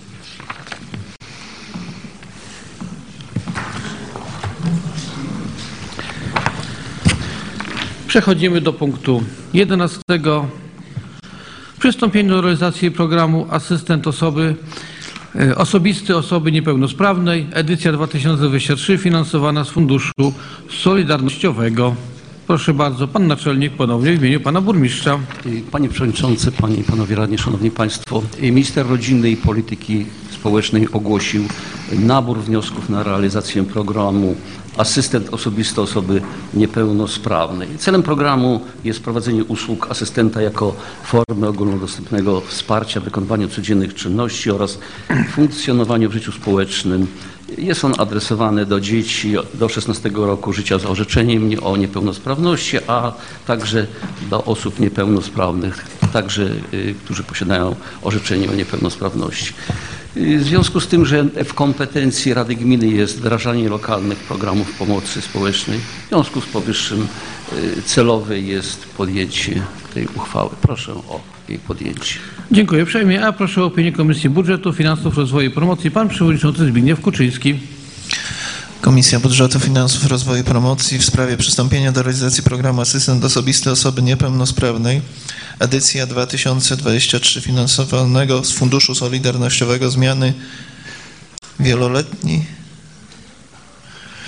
Przechodzimy do punktu 11. Przystąpienie do realizacji programu Asystent Osobisty Osoby Niepełnosprawnej, edycja 2023, finansowana z Funduszu Solidarnościowego. Proszę bardzo, pan naczelnik ponownie w imieniu pana burmistrza. Panie Przewodniczący, Panie i Panowie Radni, Szanowni Państwo, Minister Rodziny i Polityki Społecznej ogłosił nabór wniosków na realizację programu Asystent Osobisty Osoby Niepełnosprawnej. Celem programu jest prowadzenie usług asystenta jako formy ogólnodostępnego wsparcia w wykonywaniu codziennych czynności oraz funkcjonowaniu w życiu społecznym. Jest on adresowany do dzieci do 16 roku życia z orzeczeniem o niepełnosprawności, a także do osób niepełnosprawnych, także którzy posiadają orzeczenie o niepełnosprawności. W związku z tym, że w kompetencji Rady Gminy jest wdrażanie lokalnych programów pomocy społecznej, w związku z powyższym celowe jest podjęcie tej uchwały. Proszę o jej podjęcie. Dziękuję uprzejmie. A proszę o opinię Komisji Budżetu, Finansów, Rozwoju i Promocji. Pan Przewodniczący Zbigniew Kuczyński. Komisja Budżetu, Finansów, Rozwoju i Promocji w sprawie przystąpienia do realizacji programu Asystent Osobisty Osoby Niepełnosprawnej, edycja 2023, finansowanego z Funduszu Solidarnościowego, zmiany wieloletni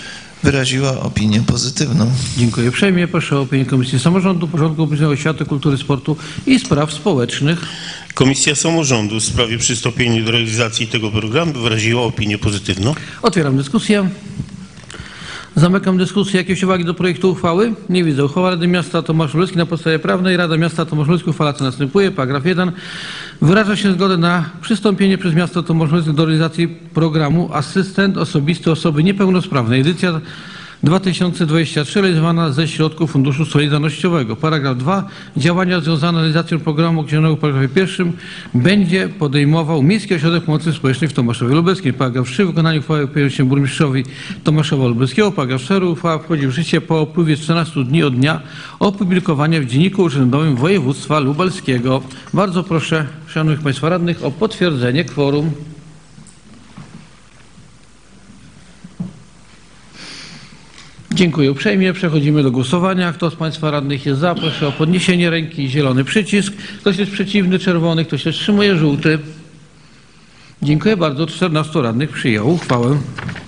wyraziła opinię pozytywną. Dziękuję uprzejmie. Proszę o opinię Komisji Samorządu, Porządku Publicznego, Oświaty, Kultury, Sportu i Spraw Społecznych. Komisja Samorządu w sprawie przystąpienia do realizacji tego programu wyraziła opinię pozytywną. Otwieram dyskusję. Zamykam dyskusję. Jakieś uwagi do projektu uchwały? Nie widzę. Uchwała Rady Miasta Tomasz Lubelski na podstawie prawnej. Rada Miasta Tomasz Lubelski uchwala co następuje. Paragraf 1. Wyraża się zgodę na przystąpienie przez miasto Tomasz Lubelski do realizacji programu Asystent Osobisty Osoby Niepełnosprawnej. Edycja 2023 realizowana ze środków Funduszu Solidarnościowego. Paragraf 2. Działania związane z realizacją programu określonego w paragrafie 1 będzie podejmował Miejski Ośrodek Pomocy Społecznej w Tomaszowie Lubelskim. Paragraf 3. Wykonanie uchwały powierza się burmistrzowi Tomaszowa Lubelskiego. Paragraf 4. Uchwała wchodzi w życie po upływie 14 dni od dnia opublikowania w Dzienniku Urzędowym Województwa Lubelskiego. Bardzo proszę szanownych Państwa radnych o potwierdzenie kworum. Dziękuję uprzejmie. Przechodzimy do głosowania. Kto z Państwa radnych jest za, proszę o podniesienie ręki. Zielony przycisk. Ktoś jest przeciwny, czerwony. Ktoś się wstrzymuje, żółty. Dziękuję bardzo. 14 radnych przyjęło uchwałę.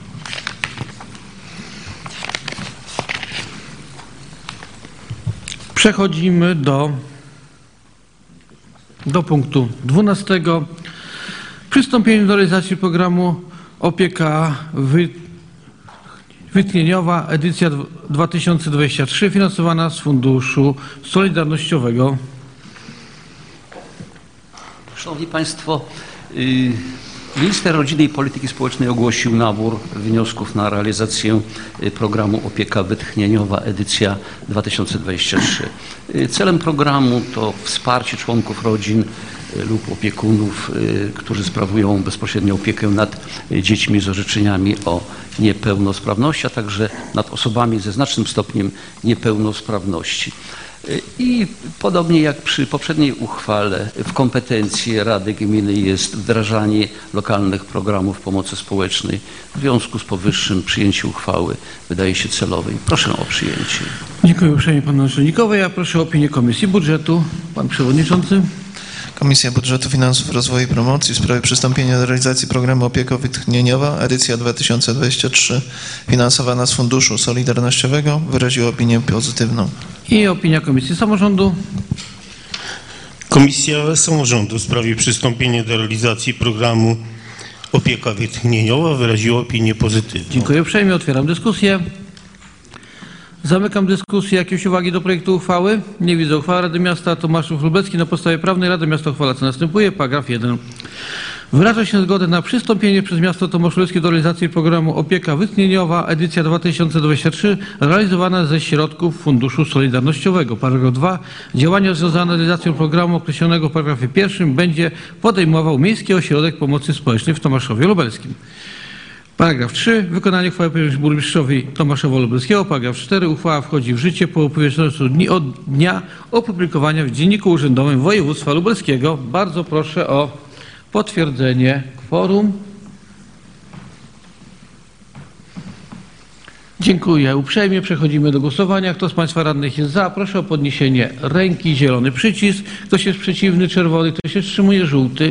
Przechodzimy do punktu 12. Przystąpienie do realizacji programu opieka wytchnieniowa, edycja 2023, finansowana z Funduszu Solidarnościowego. Szanowni Państwo, Minister Rodziny i Polityki Społecznej ogłosił nabór wniosków na realizację programu Opieka Wytchnieniowa, edycja 2023. Celem programu to wsparcie członków rodzin lub opiekunów, którzy sprawują bezpośrednią opiekę nad dziećmi z orzeczeniami o niepełnosprawności, a także nad osobami ze znacznym stopniem niepełnosprawności. I podobnie jak przy poprzedniej uchwale, w kompetencji Rady Gminy jest wdrażanie lokalnych programów pomocy społecznej. W związku z powyższym przyjęcie uchwały wydaje się celowe i proszę o przyjęcie. Dziękuję uprzejmie panu naczelnikowi. Ja proszę o opinię Komisji Budżetu. Pan Przewodniczący. Komisja Budżetu, Finansów, Rozwoju i Promocji w sprawie przystąpienia do realizacji programu Opieka Wytchnieniowa, edycja 2023, finansowana z Funduszu Solidarnościowego, wyraziła opinię pozytywną. I opinia Komisji Samorządu. Komisja Samorządu w sprawie przystąpienia do realizacji programu Opieka Wytchnieniowa wyraziła opinię pozytywną. Dziękuję uprzejmie. Otwieram dyskusję. Zamykam dyskusję. Jakieś uwagi do projektu uchwały? Nie widzę. Uchwała Rady Miasta Tomaszów Lubelski na podstawie prawnej. Rada Miasta uchwala co następuje. Paragraf 1. Wyraża się zgodę na przystąpienie przez miasto Tomasz Lubelski do realizacji programu Opieka Wytchnieniowa, edycja 2023, realizowana ze środków Funduszu Solidarnościowego. Paragraf 2. Działania związane z realizacją programu określonego w paragrafie 1 będzie podejmował Miejski Ośrodek Pomocy Społecznej w Tomaszowie Lubelskim. Paragraf 3. Wykonanie uchwały powierza się burmistrzowi Tomaszowa Lubelskiego. Paragraf 4. Uchwała wchodzi w życie po upływie 14 dni od dnia opublikowania w Dzienniku Urzędowym Województwa Lubelskiego. Bardzo proszę o potwierdzenie kworum. Dziękuję uprzejmie. Przechodzimy do głosowania. Kto z Państwa radnych jest za, proszę o podniesienie ręki. Zielony przycisk. Ktoś jest przeciwny, czerwony. Ktoś się wstrzymuje, żółty.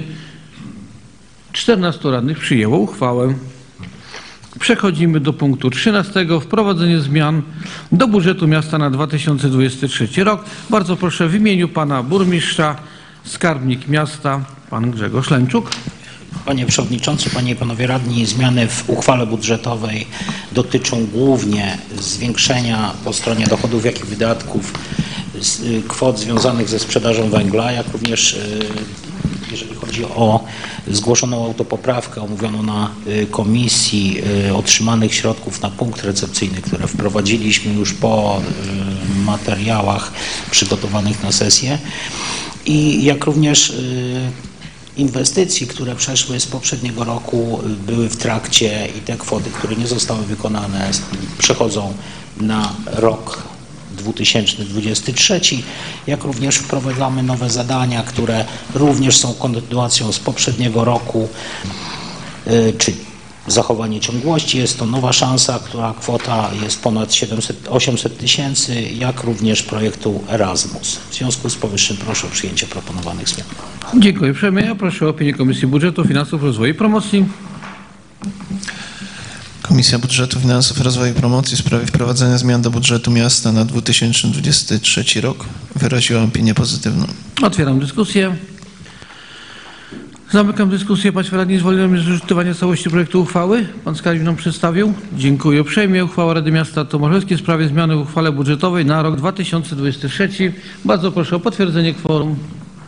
14 radnych przyjęło uchwałę. Przechodzimy do punktu 13. Wprowadzenie zmian do budżetu miasta na 2023 rok. Bardzo proszę w imieniu pana burmistrza, skarbnik miasta, pan Grzegorz Lęczuk. Panie Przewodniczący, Panie i Panowie Radni, zmiany w uchwale budżetowej dotyczą głównie zwiększenia po stronie dochodów, jak i wydatków kwot związanych ze sprzedażą węgla, jak również jeżeli chodzi o zgłoszoną autopoprawkę omówioną na komisji, otrzymanych środków na punkt recepcyjny, które wprowadziliśmy już po materiałach przygotowanych na sesję, i jak również inwestycji, które przeszły z poprzedniego roku, były w trakcie i te kwoty, które nie zostały wykonane, przechodzą na rok 2023, jak również wprowadzamy nowe zadania, które również są kontynuacją z poprzedniego roku, czyli zachowanie ciągłości. Jest to nowa szansa, która kwota jest ponad 800 tysięcy, jak również projektu Erasmus. W związku z powyższym proszę o przyjęcie proponowanych zmian. Dziękuję uprzejmie. Ja proszę o opinię Komisji Budżetu, Finansów, Rozwoju i Promocji. Komisja Budżetu, Finansów, Rozwoju i Promocji w sprawie wprowadzenia zmian do budżetu miasta na 2023 rok wyraziła opinię pozytywną. Otwieram dyskusję. Zamykam dyskusję. Państwo radni zwolniono z wyczytywania całości projektu uchwały. Pan skarbnik nam przedstawił. Dziękuję uprzejmie. Uchwała Rady Miasta Tomaszowskiej w sprawie zmiany w uchwale budżetowej na rok 2023. Bardzo proszę o potwierdzenie kworum.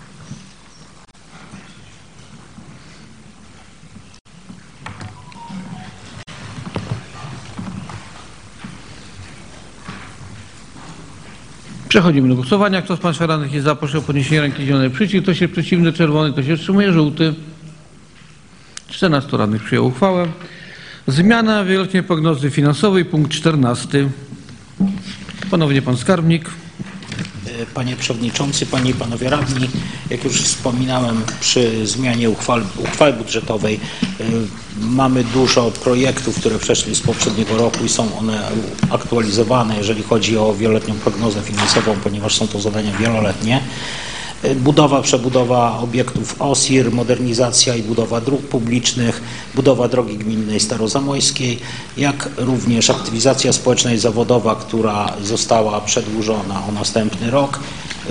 Przechodzimy do głosowania. Kto z Państwa radnych jest za, proszę o podniesienie ręki, zielony przycisk. Kto się przeciwny, czerwony, kto się wstrzymuje, żółty. 14 radnych przyjęło uchwałę. Zmiana wieloletniej prognozy finansowej, punkt 14. Ponownie Pan Skarbnik. Panie Przewodniczący, Panie i Panowie Radni, jak już wspominałem przy zmianie uchwały budżetowej, mamy dużo projektów, które przeszli z poprzedniego roku i są one aktualizowane, jeżeli chodzi o wieloletnią prognozę finansową, ponieważ są to zadania wieloletnie. Budowa, przebudowa obiektów OSIR, modernizacja i budowa dróg publicznych, budowa drogi gminnej Starozamojskiej, jak również aktywizacja społeczna i zawodowa, która została przedłużona o następny rok.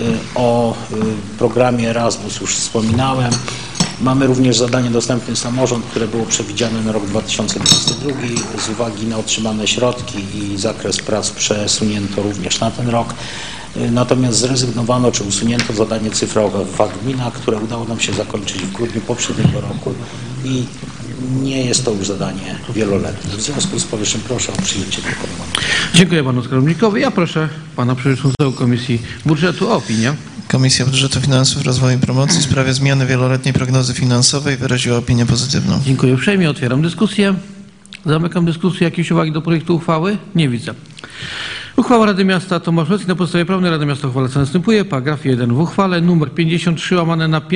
O programie Erasmus już wspominałem. Mamy również zadanie Dostępny Samorząd, które było przewidziane na rok 2022. Z uwagi na otrzymane środki i zakres prac przesunięto również na ten rok. Natomiast zrezygnowano czy usunięto zadanie cyfrowe w gminach, które udało nam się zakończyć w grudniu poprzedniego roku i nie jest to już zadanie wieloletnie. W związku z powyższym proszę o przyjęcie tego programu. Dziękuję Panu Skarbnikowi. Ja proszę Pana Przewodniczącego Komisji Budżetu o opinię. Komisja Budżetu, Finansów, Rozwoju i Promocji w sprawie zmiany wieloletniej prognozy finansowej wyraziła opinię pozytywną. Dziękuję uprzejmie. Otwieram dyskusję. Zamykam dyskusję. Jakieś uwagi do projektu uchwały? Nie widzę. Uchwała Rady Miasta Tomaszowskiej na podstawie prawnej Rady Miasta uchwala co następuje. Paragraf 1. W uchwale nr 53 łamane na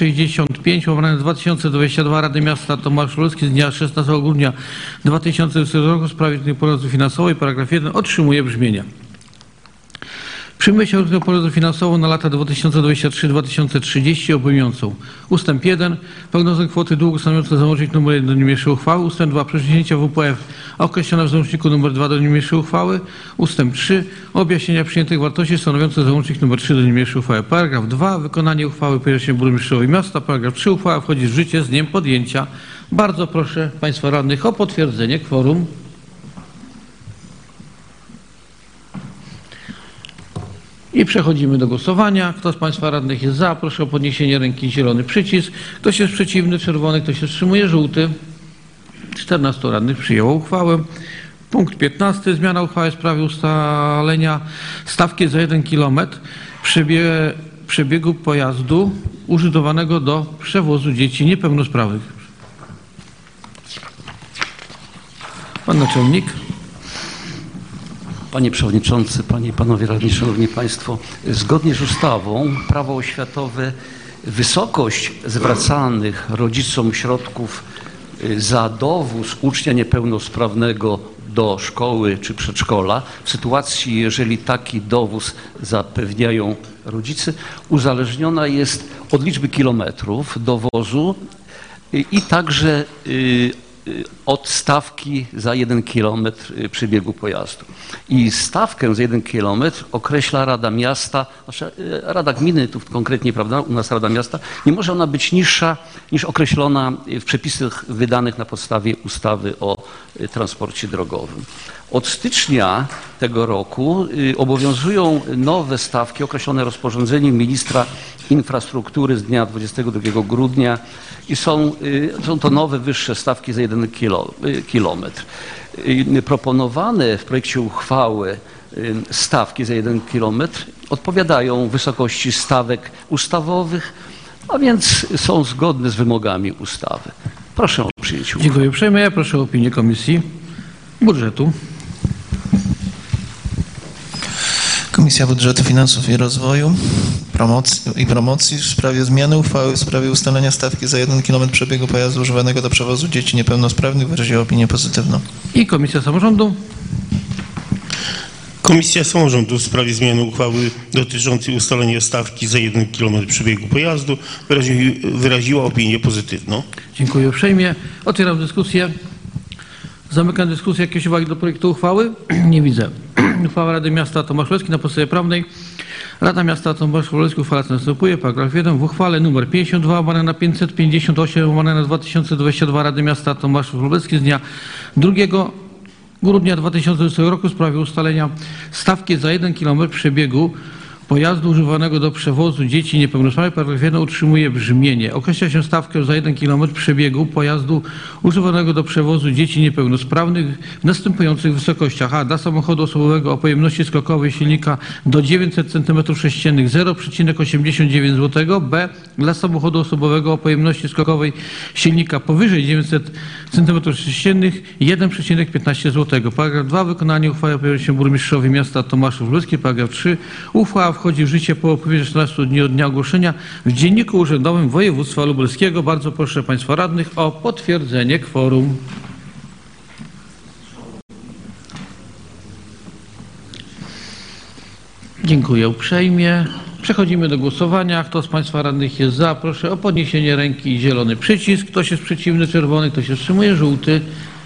565 łamane na 2022 Rady Miasta Tomaszowskiej z dnia 16 grudnia 2020 roku w sprawie prognozy finansowej paragraf 1 otrzymuje brzmienie. Przyjmuje się prognozę finansową na lata 2023-2030 obejmującą ustęp 1. Prognozę kwoty długu stanowiące załącznik nr 1 do niniejszej uchwały. Ustęp 2. Przesunięcia WPF określone w załączniku nr 2 do niniejszej uchwały. Ustęp 3. Objaśnienia przyjętych wartości stanowiące załącznik nr 3 do niniejszej uchwały. Paragraf 2. Wykonanie uchwały powierza burmistrzowi miasta. Paragraf 3. Uchwała wchodzi w życie z dniem podjęcia. Bardzo proszę Państwa radnych o potwierdzenie kworum. I przechodzimy do głosowania. Kto z Państwa radnych jest za, proszę o podniesienie ręki, zielony przycisk. Ktoś jest przeciwny, czerwony, ktoś się wstrzymuje, żółty. 14 radnych przyjęło uchwałę. Punkt 15. Zmiana uchwały w sprawie ustalenia stawki za 1 km przebiegu pojazdu użytkowanego do przewozu dzieci niepełnosprawnych. Pan naczelnik. Panie Przewodniczący, Panie i Panowie Radni, Szanowni Państwo, zgodnie z ustawą Prawo oświatowe wysokość zwracanych rodzicom środków za dowóz ucznia niepełnosprawnego do szkoły czy przedszkola, w sytuacji jeżeli taki dowóz zapewniają rodzice, uzależniona jest od liczby kilometrów dowozu i także od stawki za 1 km przebiegu pojazdu. I stawkę za 1 km określa Rada Miasta, znaczy Rada Gminy, tu konkretnie, prawda, u nas Rada Miasta, nie może ona być niższa niż określona w przepisach wydanych na podstawie ustawy o transporcie drogowym. Od stycznia tego roku obowiązują nowe stawki określone rozporządzeniem ministra infrastruktury z dnia 22 grudnia i są to nowe, wyższe stawki za 1 kilometr. Proponowane w projekcie uchwały stawki za 1 kilometr odpowiadają wysokości stawek ustawowych, a więc są zgodne z wymogami ustawy. Proszę o przyjęcie uchwały. Dziękuję uprzejmie. Ja proszę o opinię Komisji Budżetu. Komisja Budżetu, Finansów i Rozwoju i Promocji w sprawie zmiany uchwały w sprawie ustalenia stawki za 1 km przebiegu pojazdu używanego do przewozu dzieci niepełnosprawnych wyraziła opinię pozytywną. I Komisja Samorządu. Komisja Samorządu w sprawie zmiany uchwały dotyczącej ustalenia stawki za 1 km przebiegu pojazdu wyraziła opinię pozytywną. Dziękuję uprzejmie. Otwieram dyskusję. Zamykam dyskusję. Jakieś uwagi do projektu uchwały? Nie widzę. Uchwała Rady Miasta Tomasz Lubelski na podstawie prawnej. Rada Miasta Tomasz Lubelski uchwala co następuje. Paragraf 1. W uchwale nr 52 łamane na 558 łamane na 2022 Rady Miasta Tomasz Lubelski z dnia 2 grudnia 2020 roku w sprawie ustalenia stawki za 1 km przebiegu pojazdu używanego do przewozu dzieci niepełnosprawnych. Paragraf 1 utrzymuje brzmienie. Określa się stawkę za 1 km przebiegu pojazdu używanego do przewozu dzieci niepełnosprawnych w następujących wysokościach. A. Dla samochodu osobowego o pojemności skokowej silnika do 900 cm3 0,89 zł. B. Dla samochodu osobowego o pojemności skokowej silnika powyżej 900 cm3 1,15 zł. Paragraf 2. Wykonanie uchwały powierza się burmistrzowi miasta Tomaszów Lubelski. Paragraf 3. Uchwała wchodzi w życie po upływie 14 dni od dnia ogłoszenia w Dzienniku Urzędowym Województwa Lubelskiego. Bardzo proszę Państwa radnych o potwierdzenie kworum. Dziękuję uprzejmie. Przechodzimy do głosowania. Kto z Państwa radnych jest za, proszę o podniesienie ręki i zielony przycisk. Ktoś jest przeciwny, czerwony, kto się wstrzymuje, żółty.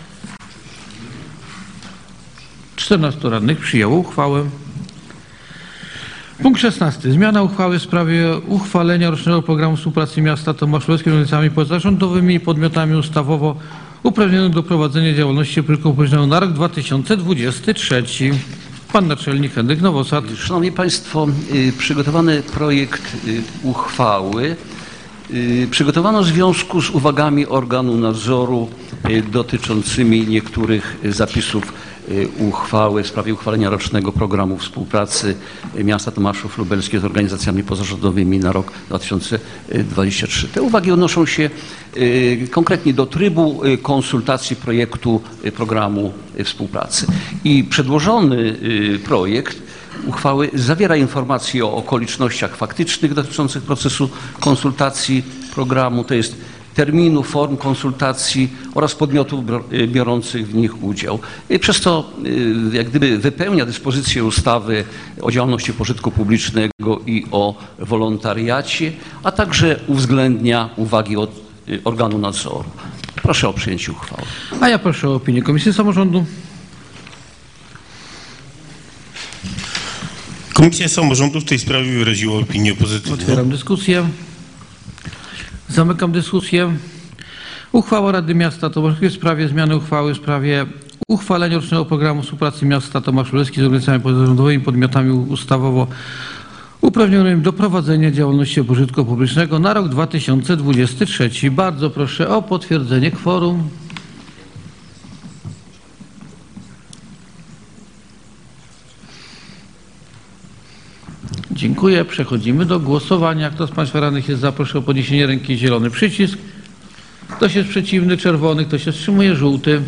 14 radnych przyjęło uchwałę. Punkt 16. Zmiana uchwały w sprawie uchwalenia rocznego programu współpracy miasta Tomasz Lubelski z organizacjami pozarządowymi i podmiotami ustawowo uprawnionych do prowadzenia działalności pożytku publicznego na rok 2023. Pan naczelnik Henryk Nowosad. Szanowni Państwo, przygotowany projekt uchwały przygotowano w związku z uwagami organu nadzoru dotyczącymi niektórych zapisów uchwały w sprawie uchwalenia rocznego programu współpracy miasta Tomaszów Lubelski z organizacjami pozarządowymi na rok 2023. Te uwagi odnoszą się konkretnie do trybu konsultacji projektu programu współpracy. I przedłożony projekt uchwały zawiera informacje o okolicznościach faktycznych dotyczących procesu konsultacji programu, to jest terminu, form konsultacji oraz podmiotów biorących w nich udział. Przez to jak gdyby wypełnia dyspozycje ustawy o działalności pożytku publicznego i o wolontariacie, a także uwzględnia uwagi od organu nadzoru. Proszę o przyjęcie uchwały. A ja proszę o opinię Komisji Samorządu. Komisja Samorządu w tej sprawie wyraziła opinię pozytywną. Otwieram dyskusję. Zamykam dyskusję. Uchwała Rady Miasta Tomasz Lubelski w sprawie zmiany uchwały w sprawie uchwalenia rocznego programu współpracy miasta Tomasz Lubelski z organizacjami pozarządowymi i podmiotami ustawowo uprawnionymi do prowadzenia działalności pożytku publicznego na rok 2023. Bardzo proszę o potwierdzenie kworum. Dziękuję. Przechodzimy do głosowania. Kto z Państwa radnych jest za, proszę o podniesienie ręki i zielony przycisk. Ktoś jest przeciwny, czerwony, ktoś się wstrzymuje, żółty.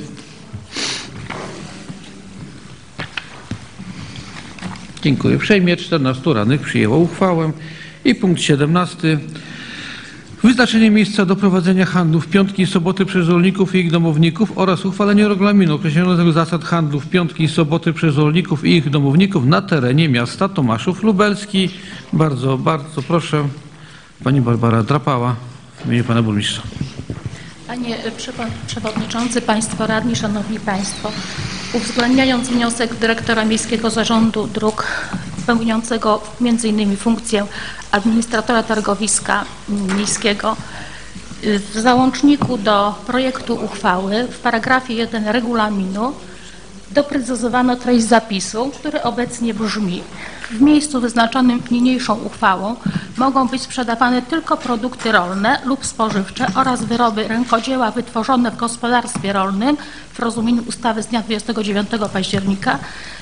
Dziękuję uprzejmie. 14 radnych przyjęło uchwałę. I punkt 17. Wyznaczenie miejsca do prowadzenia handlu w piątki i soboty przez rolników i ich domowników oraz uchwalenie regulaminu określonego zasad handlu w piątki i soboty przez rolników i ich domowników na terenie miasta Tomaszów Lubelski. Bardzo proszę, Pani Barbara Drapała w imieniu Pana Burmistrza. Panie Przewodniczący, Państwo Radni, Szanowni Państwo, uwzględniając wniosek dyrektora Miejskiego Zarządu Dróg pełniącego m.in. funkcję administratora targowiska miejskiego, w załączniku do projektu uchwały w paragrafie 1 regulaminu doprecyzowano treść zapisu, który obecnie brzmi: w miejscu wyznaczonym niniejszą uchwałą mogą być sprzedawane tylko produkty rolne lub spożywcze oraz wyroby rękodzieła wytworzone w gospodarstwie rolnym w rozumieniu ustawy z dnia 29 października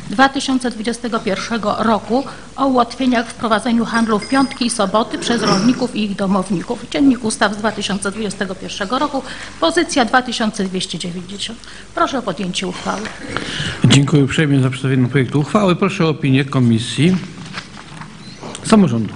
2021 roku o ułatwieniach w prowadzeniu handlu w piątki i soboty przez rolników i ich domowników. Dziennik Ustaw z 2021 roku, pozycja 2290. Proszę o podjęcie uchwały. Dziękuję uprzejmie za przedstawienie projektu uchwały. Proszę o opinię Komisji Samorządu.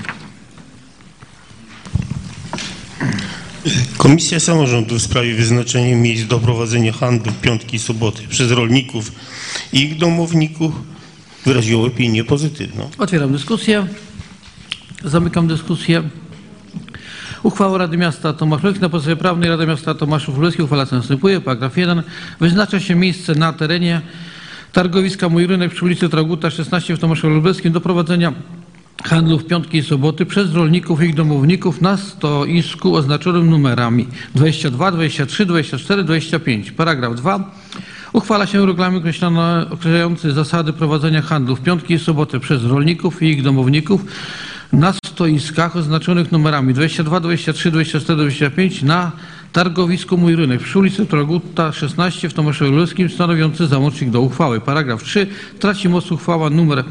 Komisja Samorządu w sprawie wyznaczenia miejsc do prowadzenia handlu w piątki i soboty przez rolników i ich domowników wyraziła opinię pozytywną. Otwieram dyskusję. Zamykam dyskusję. Uchwała Rady Miasta Tomaszów na podstawie prawnej Rada Miasta Tomaszów Lubelski uchwala co następuje. Paragraf 1. Wyznacza się miejsce na terenie targowiska Mój Rynek przy ulicy Traugutta 16 w Tomaszowie Lubelskim do prowadzenia handlu w piątki i soboty przez rolników i ich domowników na stoisku oznaczonym numerami 22, 23, 24, 25. Paragraf 2. Uchwala się regulamin określający zasady prowadzenia handlu w piątki i soboty przez rolników i ich domowników na stoiskach oznaczonych numerami 22, 23, 24, 25 na targowisku Mój Rynek przy ulicy Traugutta 16 w Tomaszowie Lubelskim stanowiący załącznik do uchwały. Paragraf 3. Traci moc uchwała numer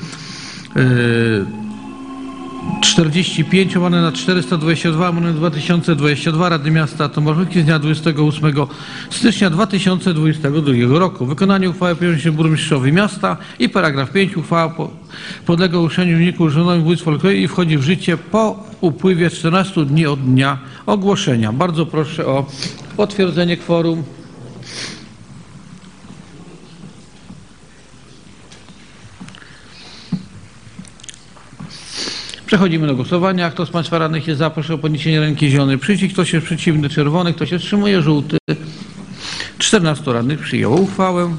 45 łamane na 422 łamane 2022 Rady Miasta Tomaszówki z dnia 28 stycznia 2022 roku. Wykonanie uchwały powierza się burmistrzowi miasta i paragraf 5. Uchwała podlega ogłoszeniu w Dzienniku Urzędowym Województwa Lubelskiego i wchodzi w życie po upływie 14 dni od dnia ogłoszenia. Bardzo proszę o potwierdzenie kworum. Przechodzimy do głosowania. Kto z Państwa radnych jest za, proszę o podniesienie ręki. Zielony przycisk. Kto się przeciwny, czerwony. Kto się wstrzymuje, żółty. 14 radnych przyjęło uchwałę.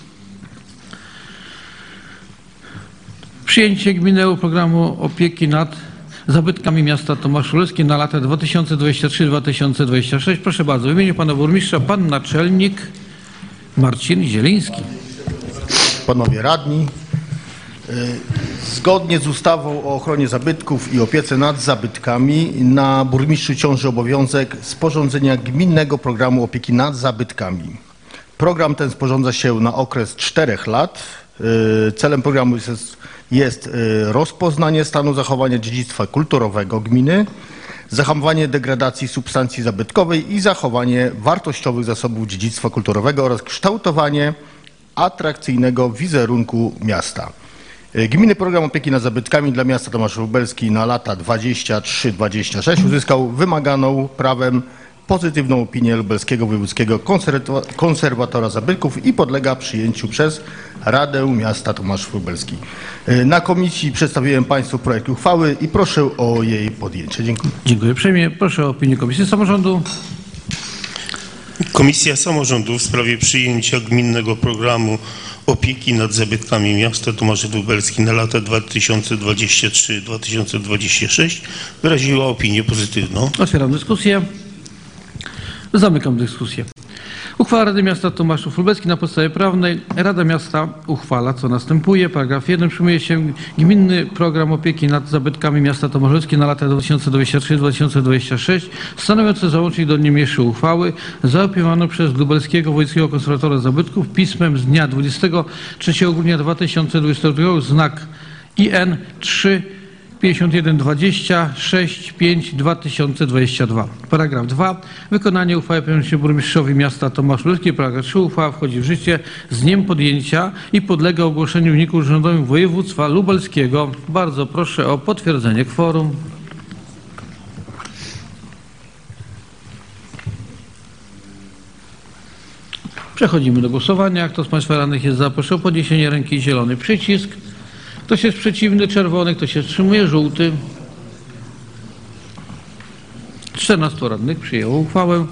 Przyjęcie gminnego programu opieki nad zabytkami miasta Tomaszów Lubelski na lata 2023-2026. Proszę bardzo, w imieniu pana burmistrza, pan naczelnik Marcin Zieliński. Panowie radni, zgodnie z ustawą o ochronie zabytków i opiece nad zabytkami na burmistrzu ciąży obowiązek sporządzenia gminnego programu opieki nad zabytkami. Program ten sporządza się na okres 4 lat. Celem programu jest rozpoznanie stanu zachowania dziedzictwa kulturowego gminy, zahamowanie degradacji substancji zabytkowej i zachowanie wartościowych zasobów dziedzictwa kulturowego oraz kształtowanie atrakcyjnego wizerunku miasta. Gminny program opieki nad zabytkami dla miasta Tomaszów Lubelski na lata 23-26 uzyskał wymaganą prawem pozytywną opinię Lubelskiego Wojewódzkiego Konserwatora Zabytków i podlega przyjęciu przez Radę Miasta Tomaszów Lubelski. Na komisji przedstawiłem Państwu projekt uchwały i proszę o jej podjęcie. Dziękuję. Dziękuję uprzejmie. Proszę o opinię Komisji Samorządu. Komisja Samorządu w sprawie przyjęcia gminnego programu opieki nad zabytkami miasta Tomaszów Lubelski na lata 2023-2026 wyraziła opinię pozytywną. Otwieram dyskusję. Zamykam dyskusję. Uchwała Rady Miasta Tomaszów Lubelski na podstawie prawnej. Rada Miasta uchwala, co następuje. Paragraf 1. Przyjmuje się gminny program opieki nad zabytkami miasta Tomaszów Lubelski na lata 2023-2026 stanowiący załącznik do niniejszej uchwały zaopiniowaną przez Lubelskiego Wojewódzkiego Konserwatora Zabytków pismem z dnia 23 grudnia 2022 znak IN 3 5126-5-2022. Paragraf 2. Wykonanie uchwały powierza się burmistrzowi miasta Tomaszów Lubelski. Paragraf 3. Uchwała wchodzi w życie z dniem podjęcia i podlega ogłoszeniu w Dzienniku Urzędowym Województwa Lubelskiego. Bardzo proszę o potwierdzenie kworum. Przechodzimy do głosowania. Kto z Państwa radnych jest za, proszę o podniesienie ręki. Zielony przycisk. Ktoś jest przeciwny, czerwony, ktoś się wstrzymuje, żółty. 14 radnych przyjęło uchwałę.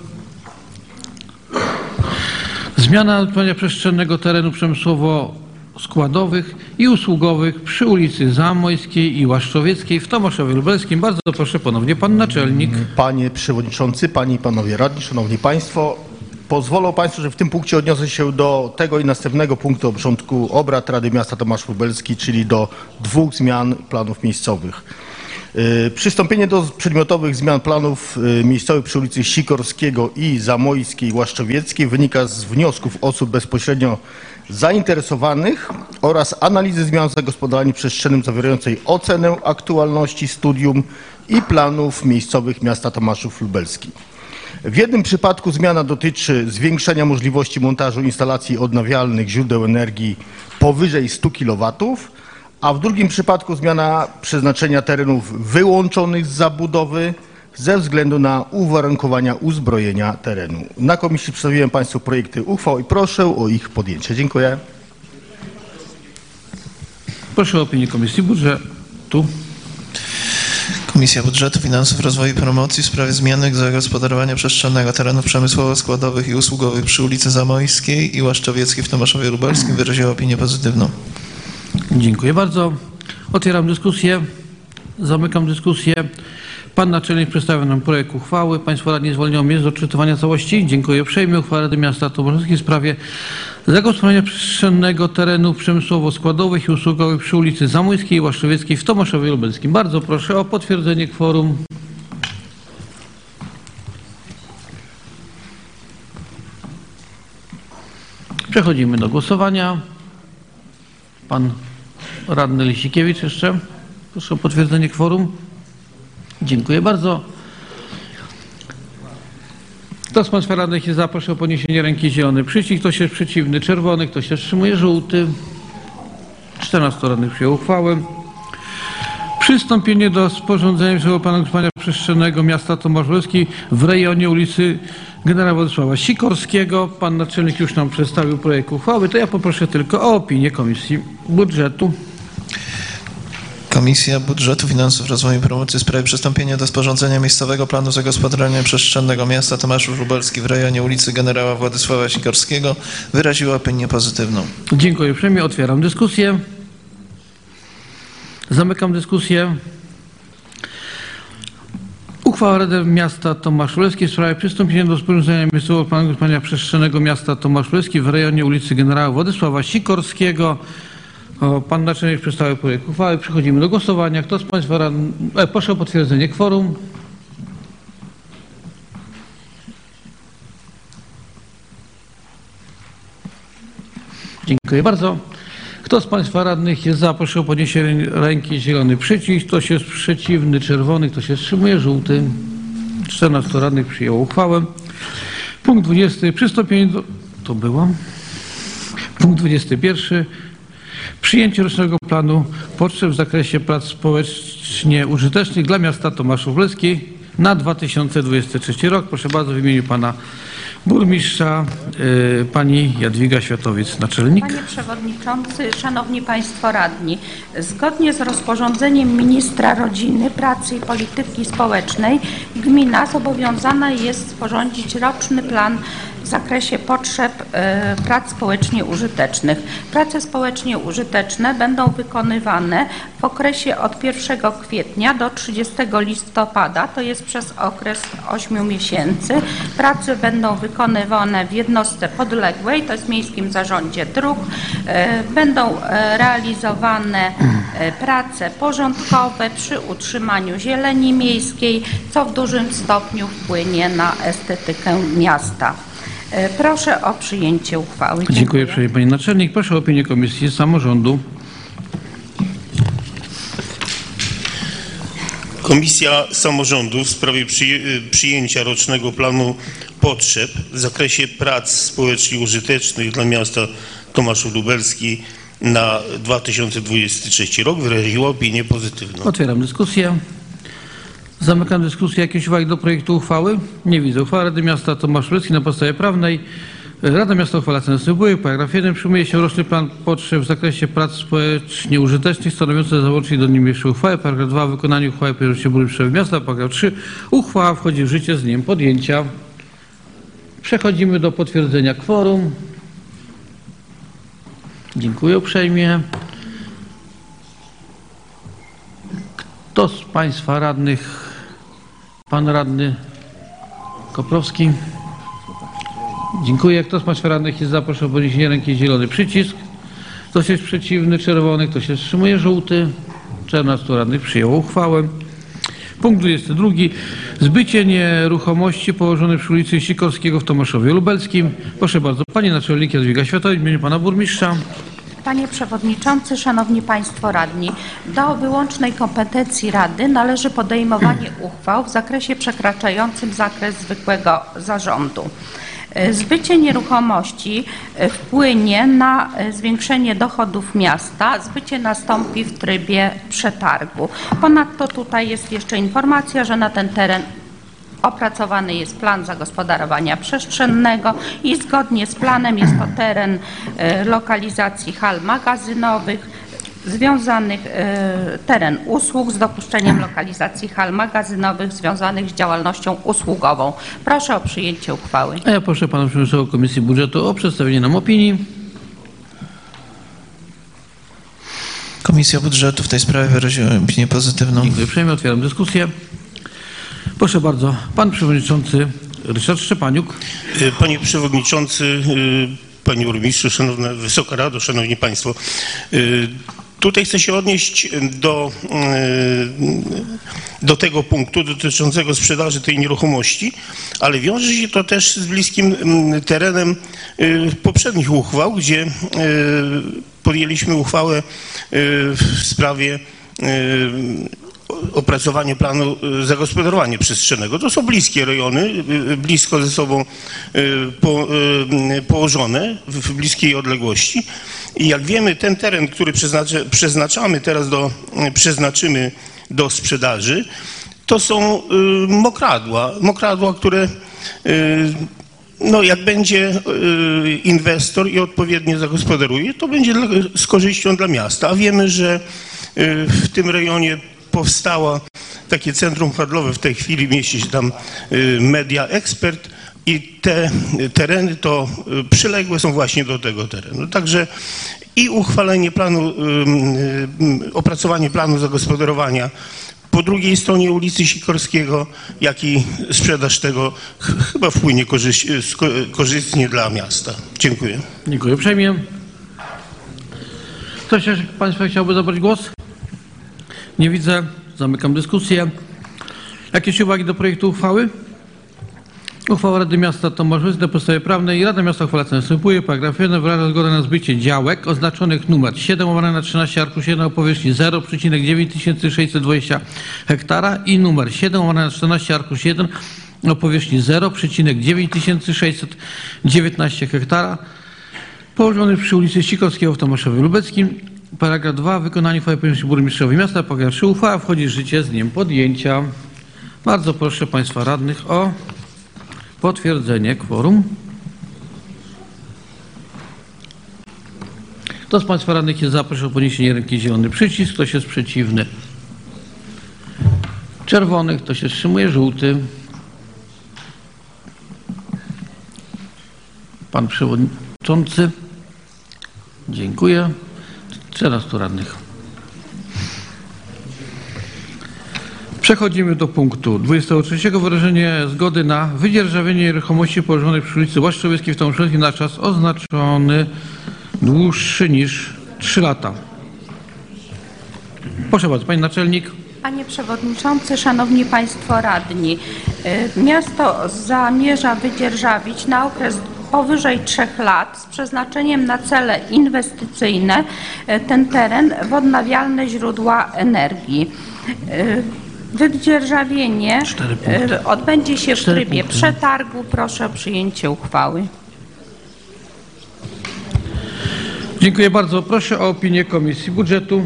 Zmiana nadawania przestrzennego terenu przemysłowo-składowych i usługowych przy ulicy Zamojskiej i Łaszczowieckiej w Tomaszowie Lubelskim. Bardzo proszę ponownie pan naczelnik. Panie Przewodniczący, Panie i Panowie Radni, Szanowni Państwo, pozwolą Państwo, że w tym punkcie odniosę się do tego i następnego punktu porządku obrad Rady Miasta Tomaszów Lubelski, czyli do 2 zmian planów miejscowych. Przystąpienie do przedmiotowych zmian planów miejscowych przy ulicy Sikorskiego i Zamojskiej i Łaszczowieckiej wynika z wniosków osób bezpośrednio zainteresowanych oraz analizy zmian w zagospodarowaniu przestrzennym zawierającej ocenę aktualności studium i planów miejscowych miasta Tomaszów Lubelski. W jednym przypadku zmiana dotyczy zwiększenia możliwości montażu instalacji odnawialnych źródeł energii powyżej 100 kW, a w drugim przypadku zmiana przeznaczenia terenów wyłączonych z zabudowy ze względu na uwarunkowania uzbrojenia terenu. Na komisji przedstawiłem Państwu projekty uchwał i proszę o ich podjęcie. Dziękuję. Proszę o opinię Komisji Budżetu. Komisja Budżetu, Finansów, Rozwoju i Promocji w sprawie zmiany zagospodarowania przestrzennego terenów przemysłowo-składowych i usługowych przy ulicy Zamojskiej i Łaszczowieckiej w Tomaszowie Lubelskim wyraziła opinię pozytywną. Dziękuję bardzo. Otwieram dyskusję. Zamykam dyskusję. Pan naczelnik przedstawia nam projekt uchwały. Państwo radni zwolnią mnie z odczytywania całości. Dziękuję uprzejmie. Uchwała Rady Miasta Tomaszowskiej w sprawie zagospodarowania przestrzennego terenów przemysłowo-składowych i usługowych przy ulicy Zamojskiej i Łaszczowieckiej w Tomaszowie Lubelskim. Bardzo proszę o potwierdzenie kworum. Przechodzimy do głosowania. Pan radny Lisikiewicz jeszcze. Proszę o potwierdzenie kworum. Dziękuję bardzo. Kto z Państwa radnych jest za, proszę o podniesienie ręki. Zielony przycisk. Kto się przeciwny? Czerwony. Kto się wstrzymuje? Żółty. 14 radnych przyjęło uchwałę. Przystąpienie do sporządzenia planu przestrzennego miasta Tomasz Lubelski w rejonie ulicy Generała Władysława Sikorskiego. Pan naczelnik już nam przedstawił projekt uchwały. To ja poproszę tylko o opinię Komisji Budżetu. Komisja Budżetu, Finansów, Rozwoju i Promocji w sprawie przystąpienia do sporządzenia miejscowego planu zagospodarowania przestrzennego miasta Tomaszów Lubelski w rejonie ulicy Generała Władysława Sikorskiego wyraziła opinię pozytywną. Dziękuję uprzejmie. Otwieram dyskusję. Zamykam dyskusję. Uchwała Rady Miasta Tomasz Lubelski w sprawie przystąpienia do sporządzenia miejscowego planu zagospodarowania przestrzennego miasta Tomasz Lubelski w rejonie ulicy Generała Władysława Sikorskiego. Pan naczelnik przedstawił projekt uchwały. Przechodzimy do głosowania. Kto z Państwa radnych... Proszę o potwierdzenie kworum. Dziękuję bardzo. Kto z Państwa radnych jest za? Proszę o podniesienie ręki. Zielony przycisk. Kto się jest przeciwny? Czerwony. Kto się wstrzymuje? Żółty. 14 radnych przyjęło uchwałę. Punkt 20. Przystąpienie do... To było. Punkt 21. Przyjęcie rocznego planu potrzeb w zakresie prac społecznie użytecznych dla miasta Tomaszów Lubelski na 2023 rok. Proszę bardzo, w imieniu pana burmistrza pani Jadwiga Światowiec, naczelnik. Panie Przewodniczący, Szanowni Państwo Radni, zgodnie z rozporządzeniem Ministra Rodziny, Pracy i Polityki Społecznej gmina zobowiązana jest sporządzić roczny plan w zakresie potrzeb prac społecznie użytecznych. Prace społecznie użyteczne będą wykonywane w okresie od 1 kwietnia do 30 listopada, to jest przez okres 8 miesięcy. Prace będą wykonywane w jednostce podległej, to jest w Miejskim Zarządzie Dróg. Będą realizowane prace porządkowe przy utrzymaniu zieleni miejskiej, co w dużym stopniu wpłynie na estetykę miasta. Proszę o przyjęcie uchwały. Dziękuję uprzejmie pani naczelnik. Proszę o opinię Komisji Samorządu. Komisja Samorządu w sprawie przyjęcia rocznego planu potrzeb w zakresie prac społecznie użytecznych dla miasta Tomaszów Lubelski na 2023 rok wyraziła opinię pozytywną. Otwieram dyskusję. Zamykam dyskusję. Jakieś uwagi do projektu uchwały? Nie widzę. Uchwała Rady Miasta Tomasz Lubelski na podstawie prawnej. Rada Miasta uchwala ten następuje. Paragraf 1. Przyjmuje się roczny plan potrzeb w zakresie prac społecznie użytecznych stanowiący załącznik do niniejszej uchwały. Paragraf 2. Wykonanie uchwały podjęło się burmistrzowi miasta. Paragraf 3. Uchwała wchodzi w życie z dniem podjęcia. Przechodzimy do potwierdzenia kworum. Dziękuję uprzejmie. Kto z Państwa radnych? Pan radny Koprowski. Dziękuję. Kto z Państwa radnych jest za? Proszę o podniesienie ręki. Zielony przycisk. Kto się jest przeciwny? Czerwony. Kto się wstrzymuje? Żółty. 14 radnych przyjęło uchwałę. Punkt 22. Zbycie nieruchomości położonej przy ulicy Sikorskiego w Tomaszowie Lubelskim. Proszę bardzo. Pani naczelnik Jadwiga Światowiec w imieniu pana burmistrza. Panie Przewodniczący, Szanowni Państwo Radni, do wyłącznej kompetencji Rady należy podejmowanie uchwał w zakresie przekraczającym zakres zwykłego zarządu. Zbycie nieruchomości wpłynie na zwiększenie dochodów miasta. Zbycie nastąpi w trybie przetargu. Ponadto tutaj jest jeszcze informacja, że na ten teren opracowany jest plan zagospodarowania przestrzennego i zgodnie z planem jest to teren lokalizacji hal magazynowych. związanych teren usług z dopuszczeniem lokalizacji hal magazynowych związanych z działalnością usługową. Proszę o przyjęcie uchwały. A ja proszę pana przewodniczącego Komisji Budżetu o przedstawienie nam opinii. Komisja Budżetu w tej sprawie wyraziła opinię pozytywną. Dziękuję uprzejmie. Otwieram dyskusję. Proszę bardzo, pan przewodniczący Ryszard Szczepaniuk. Panie Przewodniczący, Panie Burmistrzu, Szanowna Wysoka Rado, Szanowni Państwo. Tutaj chcę się odnieść do tego punktu dotyczącego sprzedaży tej nieruchomości, ale wiąże się to też z bliskim terenem poprzednich uchwał, gdzie podjęliśmy uchwałę w sprawie opracowania planu zagospodarowania przestrzennego. To są bliskie rejony, blisko ze sobą położone, w bliskiej odległości. I jak wiemy, ten teren, który przeznaczymy do sprzedaży, to są mokradła, które no jak będzie inwestor i odpowiednio zagospodaruje, to będzie z korzyścią dla miasta. A wiemy, że w tym rejonie powstało takie centrum handlowe, w tej chwili mieści się tam Media Expert i te tereny to przyległe są właśnie do tego terenu. Także i uchwalenie planu, opracowanie planu zagospodarowania po drugiej stronie ulicy Sikorskiego, jak i sprzedaż tego chyba wpłynie korzystnie dla miasta. Dziękuję. Dziękuję uprzejmie. Ktoś jeszcze państwa chciałby zabrać głos? Nie widzę. Zamykam dyskusję. Jakieś uwagi do projektu uchwały? Uchwała Rady Miasta Tomaszowiec na podstawie prawnej. Rada Miasta uchwala co następuje. Paragraf 1. Wyraża zgodę na zbycie działek oznaczonych numer 7/13 arkusz 1 o powierzchni 0,9620 hektara i numer 7/14 arkusz 1 o powierzchni 0,9619 hektara położonych przy ulicy Sikorskiego w Tomaszowie Lubeckim. Paragraf 2. Wykonanie uchwały powinności burmistrzowi miasta. Paragraf 3. Uchwała wchodzi w życie z dniem podjęcia. Bardzo proszę państwa radnych o potwierdzenie kworum. Kto z państwa radnych jest za, proszę o podniesienie ręki, zielony przycisk. Kto jest przeciwny? Czerwony. Kto się wstrzymuje? Żółty. Pan przewodniczący. Dziękuję. 14 radnych. Przechodzimy do punktu 23. Wyrażenie zgody na wydzierżawienie nieruchomości położonych przy ulicy Łaszczowieckiej w Tomaszowskim na czas oznaczony dłuższy niż 3 lata. Proszę bardzo, pani naczelnik. Panie Przewodniczący, Szanowni Państwo Radni, miasto zamierza wydzierżawić na okres powyżej 3 lat z przeznaczeniem na cele inwestycyjne ten teren w odnawialne źródła energii. Wydzierżawienie odbędzie się w trybie przetargu. Proszę o przyjęcie uchwały. Dziękuję bardzo. Proszę o opinię Komisji Budżetu.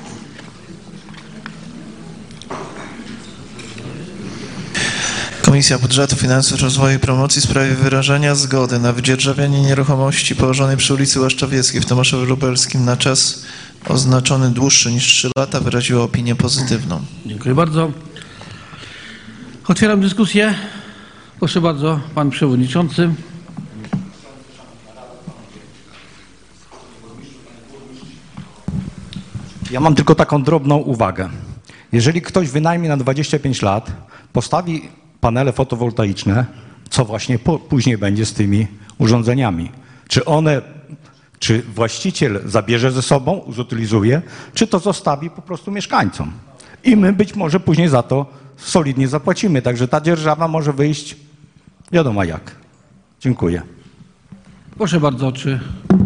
Komisja Budżetu, Finansów, Rozwoju i Promocji w sprawie wyrażenia zgody na wydzierżawienie nieruchomości położonej przy ulicy Łaszczowieckiej w Tomaszowie Lubelskim na czas oznaczony dłuższy niż 3 lata wyraziła opinię pozytywną. Dziękuję bardzo. Otwieram dyskusję. Proszę bardzo, pan przewodniczący. Ja mam tylko taką drobną uwagę. Jeżeli ktoś wynajmie na 25 lat, postawi panele fotowoltaiczne, co właśnie później będzie z tymi urządzeniami? Czy właściciel zabierze ze sobą, zutylizuje, czy to zostawi po prostu mieszkańcom? I my być może później za to solidnie zapłacimy. Także ta dzierżawa może wyjść wiadomo jak. Dziękuję. Proszę bardzo, czy...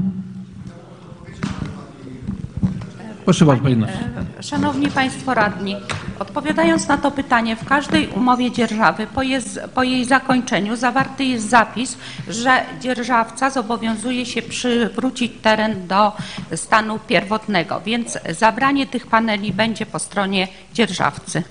Proszę bardzo, pani Naczelnik. Szanowni Państwo Radni, odpowiadając na to pytanie, w każdej umowie dzierżawy po jej zakończeniu zawarty jest zapis, że dzierżawca zobowiązuje się przywrócić teren do stanu pierwotnego, więc zabranie tych paneli będzie po stronie dzierżawcy.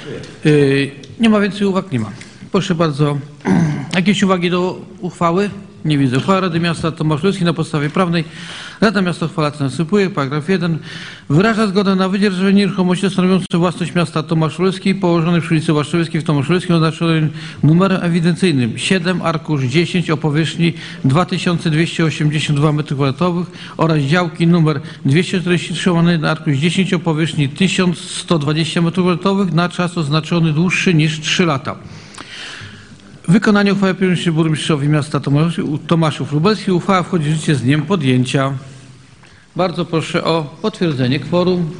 Nie ma więcej uwag? Nie ma. Proszę bardzo. Jakieś uwagi do uchwały? Nie widzę. Uchwała Rady Miasta Tomaszów na podstawie prawnej Rada Miasta uchwala co następuje. Paragraf 1. Wyraża zgodę na wydzierżawienie nieruchomości stanowiącej własność miasta Tomaszów położonej przy ulicy Waszczewskiej w Tomaszów oznaczonym numerem ewidencyjnym 7 arkusz 10 o powierzchni 2282 m2 oraz działki numer 243 na arkusz 10 o powierzchni 1120 m2 na czas oznaczony dłuższy niż 3 lata. Wykonanie uchwały powierza burmistrzowi miasta Tomaszów Lubelski. Uchwała wchodzi w życie z dniem podjęcia. Bardzo proszę o potwierdzenie kworum.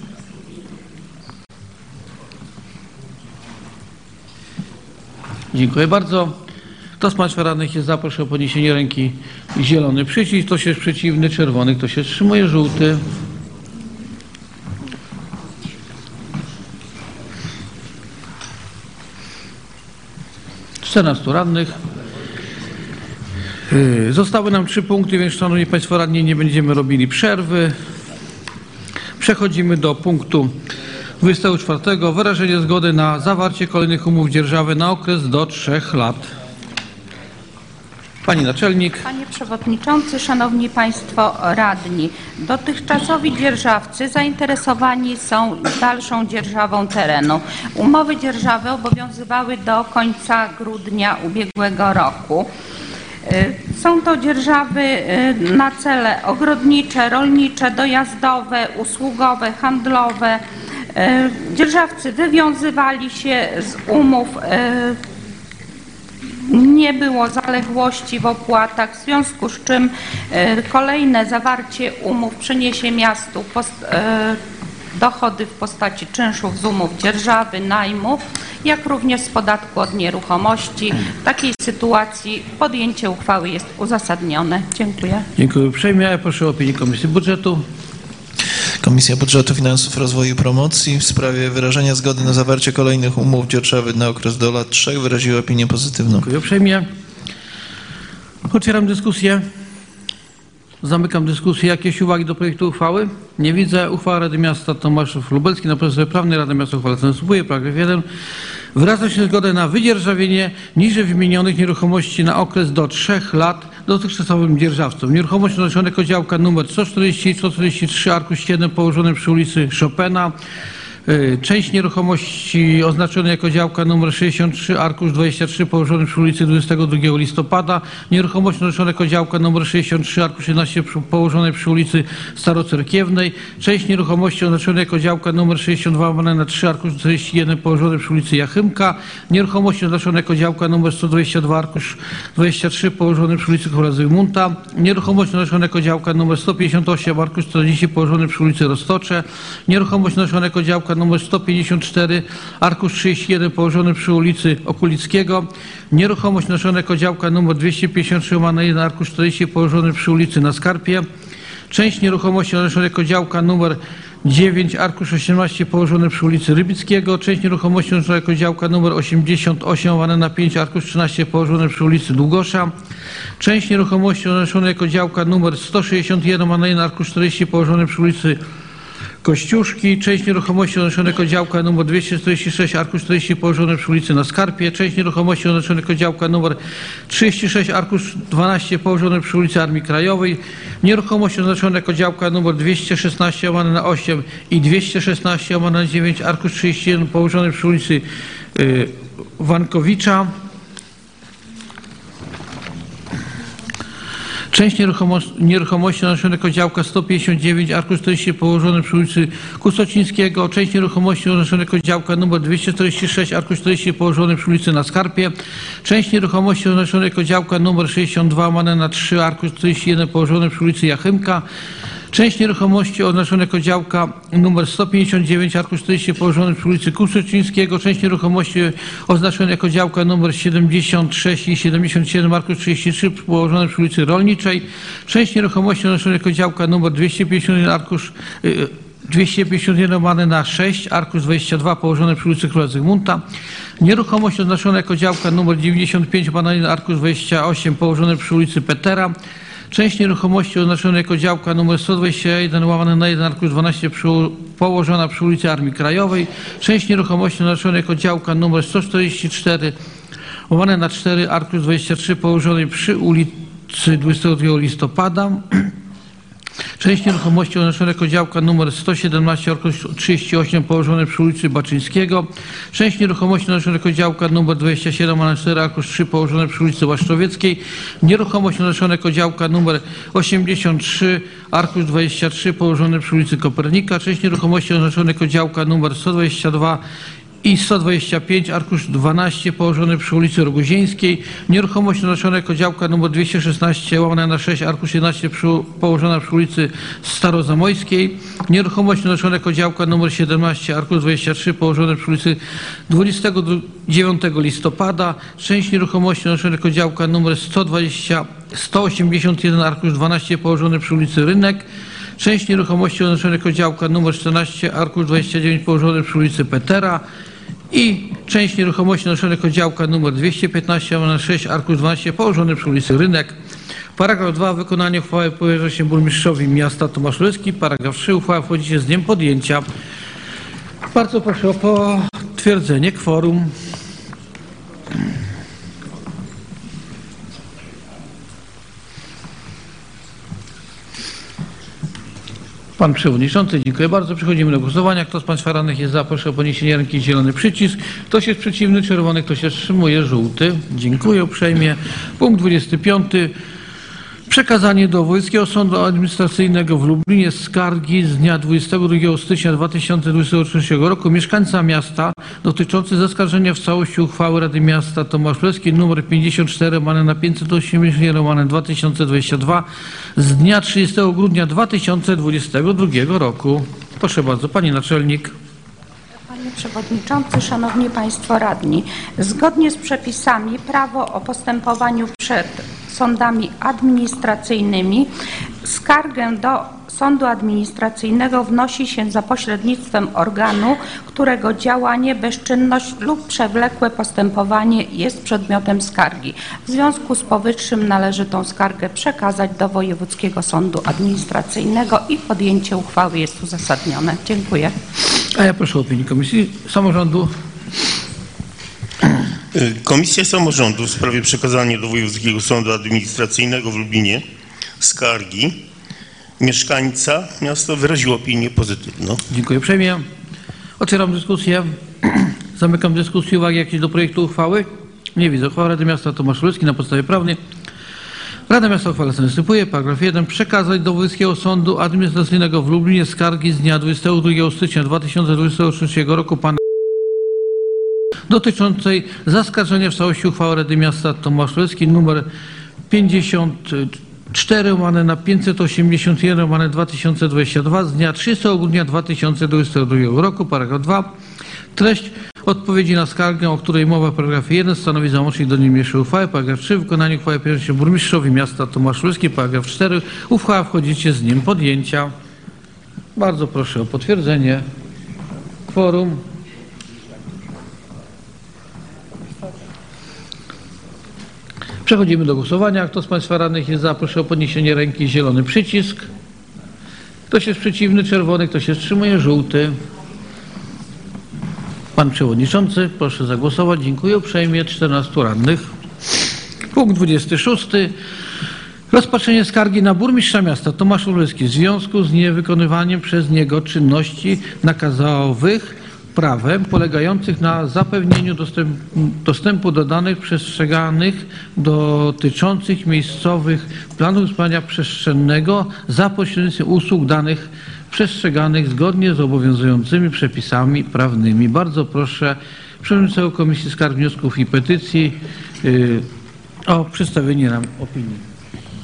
Dziękuję bardzo. Kto z Państwa radnych jest za, proszę o podniesienie ręki. Zielony przycisk, kto się jest przeciwny, czerwony, kto się wstrzymuje, żółty. Radnych. Zostały nam 3 punkty, więc szanowni Państwo radni, nie będziemy robili przerwy. Przechodzimy do punktu 24. Wyrażenie zgody na zawarcie kolejnych umów dzierżawy na okres do 3 lat. Pani Naczelnik. Panie Przewodniczący, Szanowni Państwo Radni. Dotychczasowi dzierżawcy zainteresowani są dalszą dzierżawą terenu. Umowy dzierżawy obowiązywały do końca grudnia ubiegłego roku. Są to dzierżawy na cele ogrodnicze, rolnicze, dojazdowe, usługowe, handlowe. Dzierżawcy wywiązywali się z umów. Nie było zaległości w opłatach, w związku z czym kolejne zawarcie umów przyniesie miastu dochody w postaci czynszów z umów dzierżawy, najmu, jak również z podatku od nieruchomości. W takiej sytuacji podjęcie uchwały jest uzasadnione. Dziękuję. Dziękuję uprzejmie. Ja proszę o opinię Komisji Budżetu. Komisja Budżetu, Finansów, Rozwoju i Promocji w sprawie wyrażenia zgody na zawarcie kolejnych umów dzierżawy na okres do lat 3 wyraziła opinię pozytywną. Dziękuję uprzejmie. Otwieram dyskusję. Zamykam dyskusję. Jakieś uwagi do projektu uchwały? Nie widzę. Uchwała Rady Miasta Tomaszów Lubelski na podstawie prawnej Rada Miasta uchwala co następuje. Paragraf 1. Wyraża się zgodę na wydzierżawienie niżej wymienionych nieruchomości na okres do 3 lat dotychczasowym dzierżawcom. Nieruchomość oznaczona jako działka nr 140 i 143 arkusz 7 położone przy ulicy Chopina. Część nieruchomości oznaczona jako działka nr 63 arkusz 23 położony przy ulicy 22 listopada. Nieruchomość oznaczona jako działka nr 63 arkusz 11 położonej przy ulicy Starocerkiewnej. Część nieruchomości oznaczona jako działka nr 62 na 3 arkusz 41 położony przy ulicy Jachymka. Nieruchomość oznaczona jako działka nr 122 arkusz 23 położony przy ulicy Króla Zygmunta. Nieruchomość oznaczona jako działka nr 158 arkusz 40 położony przy ulicy Roztocze. Nieruchomość oznaczona jako działka nr 154, arkusz 31 położony przy ulicy Okulickiego. Nieruchomość oznaczona jako działka nr 253 1, arkusz 40 położony przy ulicy Na Skarpie. Część nieruchomości oznaczona jako działka nr 9, arkusz 18 położony przy ulicy Rybickiego. Część nieruchomości oznaczona jako działka nr 88 na 5, arkusz 13 położony przy ulicy Długosza. Część nieruchomości oznaczona jako działka nr 161 1, arkusz 40 położony przy ulicy Kościuszki. Część nieruchomości oznaczona jako działka nr 246, arkusz 40 położony przy ulicy Na Skarpie. Część nieruchomości oznaczona jako działka nr 36, arkusz 12 położony przy ulicy Armii Krajowej. Nieruchomość oznaczona jako działka nr 216 na 8 i 216 na 9, arkusz 31 położony przy ulicy Wankowicza. Część nieruchomości oznaczona jako działka 159, arkusz 40 położony przy ulicy Kusocińskiego. Część nieruchomości oznaczona jako działka nr 246, arkusz 40 położony przy ulicy Na Skarpie. Część nieruchomości oznaczona jako działka nr 62 na 3, arkusz 41 położony przy ulicy Jachymka. Część nieruchomości oznaczona jako działka nr 159, arkusz 40 położony przy ulicy Kusocińskiego. Część nieruchomości oznaczona jako działka nr 76 i 77, arkusz 33 położone przy ulicy Rolniczej. Część nieruchomości oznaczona jako działka nr 251, arkusz 251 na 6, arkusz 22 położone przy ulicy Króla Zygmunta. Nieruchomość oznaczona jako działka nr 95 na arkusz 28 położone przy ulicy Petera. Część nieruchomości oznaczona jako działka nr 121 łamane na 1, arkusz 12 położona przy ulicy Armii Krajowej. Część nieruchomości oznaczona jako działka nr 144 łamane na 4, arkusz 23 położonej przy ulicy 22 listopada. Część nieruchomości oznaczona jako działka nr 117 arkusz 38 położone przy ulicy Baczyńskiego. Część nieruchomości oznaczona jako działka nr 27 4 arkusz 3 położone przy ulicy Łaszczowieckiej. Nieruchomość oznaczona jako działka nr 83 arkusz 23 położone przy ulicy Kopernika. Część nieruchomości oznaczona jako działka nr 122 i 125 arkusz 12 położony przy ulicy Roguzieńskiej. Nieruchomość oznaczona jako działka nr 216/6 arkusz 11 położona przy ulicy Starozamojskiej. Nieruchomość oznaczona jako działka nr 17 arkusz 23 położona przy ulicy 29 listopada. Część nieruchomości oznaczona jako działka nr 181 arkusz 12 położony przy ulicy Rynek. Część nieruchomości oznaczona jako działka nr 14 arkusz 29 położony przy ulicy Petera i część nieruchomości oznaczona jako działka nr 215/6 arkusz 12 położony przy ulicy Rynek. Paragraf 2. Wykonanie uchwały powierza się burmistrzowi miasta Tomasz Lubelski. Paragraf 3. Uchwała wchodzi się z dniem podjęcia. Bardzo proszę o potwierdzenie kworum. Pan Przewodniczący, dziękuję bardzo. Przechodzimy do głosowania. Kto z Państwa radnych jest za, proszę o podniesienie ręki, zielony przycisk. Ktoś jest przeciwny, czerwony, kto się wstrzymuje, żółty. Dziękuję uprzejmie. Punkt 25. Przekazanie do Wojewódzkiego Sądu Administracyjnego w Lublinie skargi z dnia 22 stycznia 2023 roku mieszkańca miasta dotyczący zaskarżenia w całości uchwały Rady Miasta Tomasz Lubelski nr 54/581/2022 z dnia 30 grudnia 2022 roku. Proszę bardzo, Pani Naczelnik. Panie Przewodniczący, Szanowni Państwo Radni, zgodnie z przepisami prawo o postępowaniu przed sądami administracyjnymi skargę do sądu administracyjnego wnosi się za pośrednictwem organu, którego działanie, bezczynność lub przewlekłe postępowanie jest przedmiotem skargi. W związku z powyższym należy tą skargę przekazać do Wojewódzkiego Sądu Administracyjnego i podjęcie uchwały jest uzasadnione. Dziękuję. A ja proszę o opinię Komisji Samorządu. Komisja Samorządu w sprawie przekazania do Wojewódzkiego Sądu Administracyjnego w Lublinie skargi mieszkańca miasta wyraził opinię pozytywną. Dziękuję uprzejmie. Otwieram dyskusję. Zamykam dyskusję. Uwagi jakieś do projektu uchwały? Nie widzę. Uchwała Rady Miasta Tomasz Lubelski na podstawie prawnej. Rada Miasta uchwała następuje. Paragraf 1. Przekazać do Wojewódzkiego Sądu Administracyjnego w Lublinie skargi z dnia 22 stycznia 2023 roku pana dotyczącej zaskarżenia w całości uchwały Rady Miasta Tomasz Lubelski nr 54/581/2022 z dnia 30 grudnia 2022 roku. Paragraf 2. Treść odpowiedzi na skargę, o której mowa w paragrafie 1 stanowi załącznik do niniejszej uchwały. Paragraf 3. Wykonanie uchwały powierza się burmistrzowi miasta Tomasz Lubelski. Paragraf 4. Uchwała wchodzicie z dniem podjęcia. Bardzo proszę o potwierdzenie kworum. Przechodzimy do głosowania. Kto z Państwa radnych jest za, proszę o podniesienie ręki, zielony przycisk. Ktoś jest przeciwny, czerwony, ktoś się wstrzymuje, żółty. Pan Przewodniczący, proszę zagłosować. Dziękuję uprzejmie. 14 radnych. Punkt 26. Rozpatrzenie skargi na burmistrza miasta Tomasza Lubelski w związku z niewykonywaniem przez niego czynności nakazowych prawem polegających na zapewnieniu dostępu do danych przestrzeganych dotyczących miejscowych planów użytkowania przestrzennego za pośrednictwem usług danych przestrzeganych zgodnie z obowiązującymi przepisami prawnymi. Bardzo proszę przewodniczącego Komisji Skarg, Wniosków i Petycji o przedstawienie nam opinii.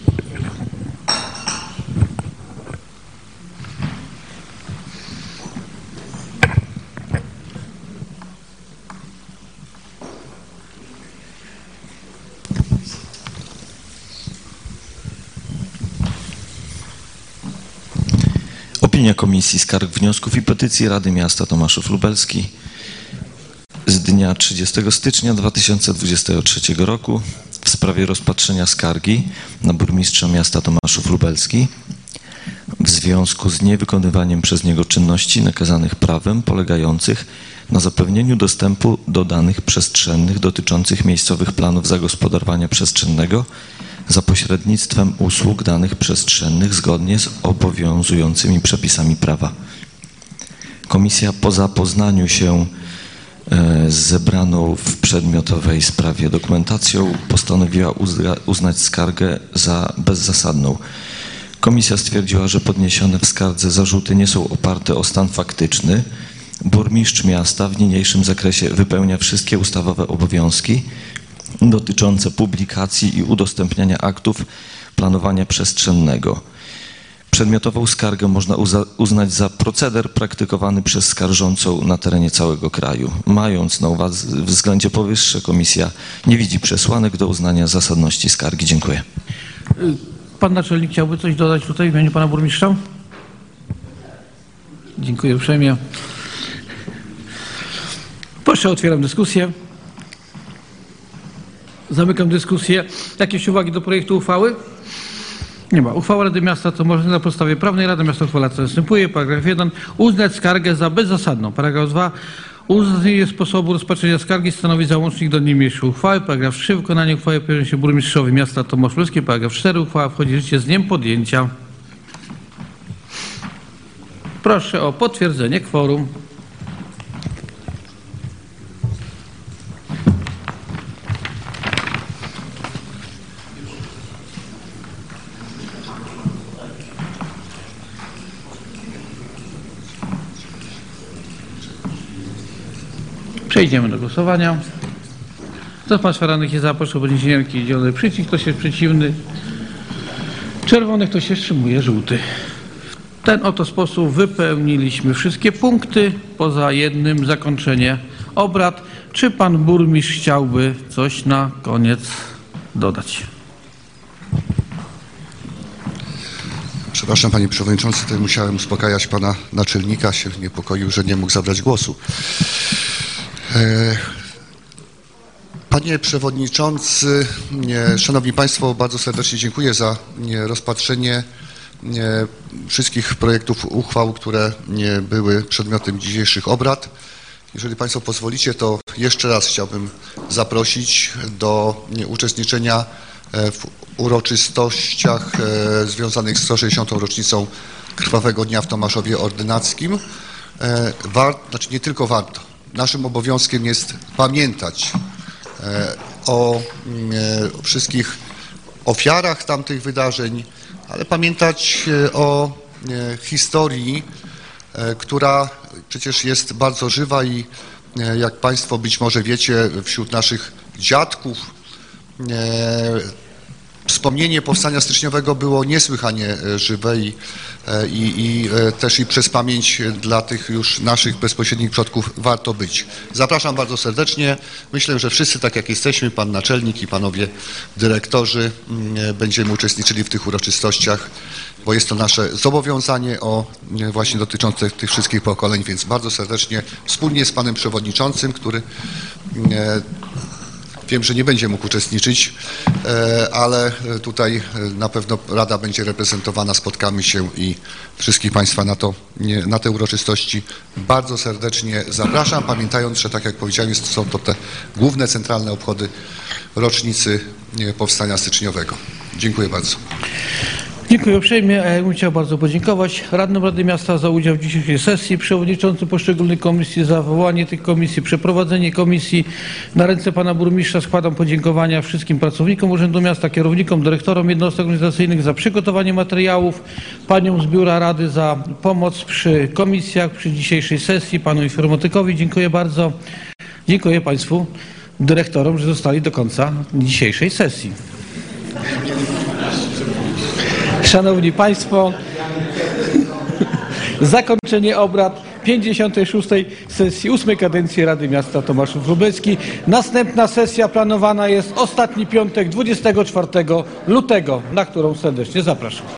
Opinia Komisji Skarg, Wniosków i Petycji Rady Miasta Tomaszów Lubelski z dnia 30 stycznia 2023 roku w sprawie rozpatrzenia skargi na burmistrza miasta Tomaszów Lubelski w związku z niewykonywaniem przez niego czynności nakazanych prawem polegających na zapewnieniu dostępu do danych przestrzennych dotyczących miejscowych planów zagospodarowania przestrzennego za pośrednictwem usług danych przestrzennych zgodnie z obowiązującymi przepisami prawa. Komisja po zapoznaniu się z zebraną w przedmiotowej sprawie dokumentacją postanowiła uznać skargę za bezzasadną. Komisja stwierdziła, że podniesione w skardze zarzuty nie są oparte o stan faktyczny. Burmistrz miasta w niniejszym zakresie wypełnia wszystkie ustawowe obowiązki dotyczące publikacji i udostępniania aktów planowania przestrzennego. Przedmiotową skargę można uznać za proceder praktykowany przez skarżącą na terenie całego kraju. Mając na uwadze względzie powyższe, komisja nie widzi przesłanek do uznania zasadności skargi. Dziękuję. Pan naczelnik chciałby coś dodać tutaj w imieniu pana burmistrza? Dziękuję uprzejmie. Proszę, otwieram dyskusję. Zamykam dyskusję. Jakieś uwagi do projektu uchwały? Nie ma. Uchwała Rady Miasta to może na podstawie prawnej Rady Miasta uchwala co następuje. Paragraf 1. Uznać skargę za bezzasadną. Paragraf 2. Uznanie sposobu rozpatrzenia skargi stanowi załącznik do niniejszej uchwały. Paragraf 3. Wykonanie uchwały powierza się burmistrzowi miasta Tomasz Lubelski. Paragraf 4. Uchwała wchodzi w życie z dniem podjęcia. Proszę o potwierdzenie kworum. Przejdziemy do głosowania. Kto z Państwa radnych jest za, proszę o podniesienie ręki. Zielony przycisk, kto się przeciwny. Czerwony, kto się wstrzymuje, żółty. W ten oto sposób wypełniliśmy wszystkie punkty, poza jednym zakończenie obrad. Czy Pan Burmistrz chciałby coś na koniec dodać? Przepraszam, Panie Przewodniczący, tutaj musiałem uspokajać Pana Naczelnika, się niepokoił, że nie mógł zabrać głosu. Panie Przewodniczący, Szanowni Państwo, bardzo serdecznie dziękuję za rozpatrzenie wszystkich projektów uchwał, które były przedmiotem dzisiejszych obrad. Jeżeli Państwo pozwolicie, to jeszcze raz chciałbym zaprosić do uczestniczenia w uroczystościach związanych z 160. rocznicą Krwawego Dnia w Tomaszowie Ordynackim. Znaczy nie tylko warto. Naszym obowiązkiem jest pamiętać o wszystkich ofiarach tamtych wydarzeń, ale pamiętać o historii, która przecież jest bardzo żywa i jak Państwo być może wiecie, wśród naszych dziadków wspomnienie powstania styczniowego było niesłychanie żywe i też i przez pamięć dla tych już naszych bezpośrednich przodków warto być. Zapraszam bardzo serdecznie. Myślę, że wszyscy, tak jak jesteśmy, Pan Naczelnik i Panowie Dyrektorzy, będziemy uczestniczyli w tych uroczystościach, bo jest to nasze zobowiązanie właśnie dotyczące tych wszystkich pokoleń, więc bardzo serdecznie wspólnie z Panem Przewodniczącym, który wiem, że nie będzie mógł uczestniczyć, ale tutaj na pewno Rada będzie reprezentowana, spotkamy się i wszystkich Państwa na te uroczystości bardzo serdecznie zapraszam, pamiętając, że tak jak powiedziałem, są to te główne, centralne obchody rocznicy powstania styczniowego. Dziękuję bardzo. Dziękuję uprzejmie. Ja bym chciał bardzo podziękować radnym Rady Miasta za udział w dzisiejszej sesji, przewodniczącym poszczególnych komisji za wywołanie tych komisji, przeprowadzenie komisji. Na ręce Pana Burmistrza składam podziękowania wszystkim pracownikom Urzędu Miasta, kierownikom, dyrektorom jednostek organizacyjnych za przygotowanie materiałów, Paniom z Biura Rady za pomoc przy komisjach, przy dzisiejszej sesji, Panu informatykowi dziękuję bardzo. Dziękuję Państwu dyrektorom, że zostali do końca dzisiejszej sesji. Szanowni Państwo, zakończenie obrad 56. sesji 8. kadencji Rady Miasta Tomaszów Lubelski. Następna sesja planowana jest ostatni piątek 24 lutego, na którą serdecznie zapraszam.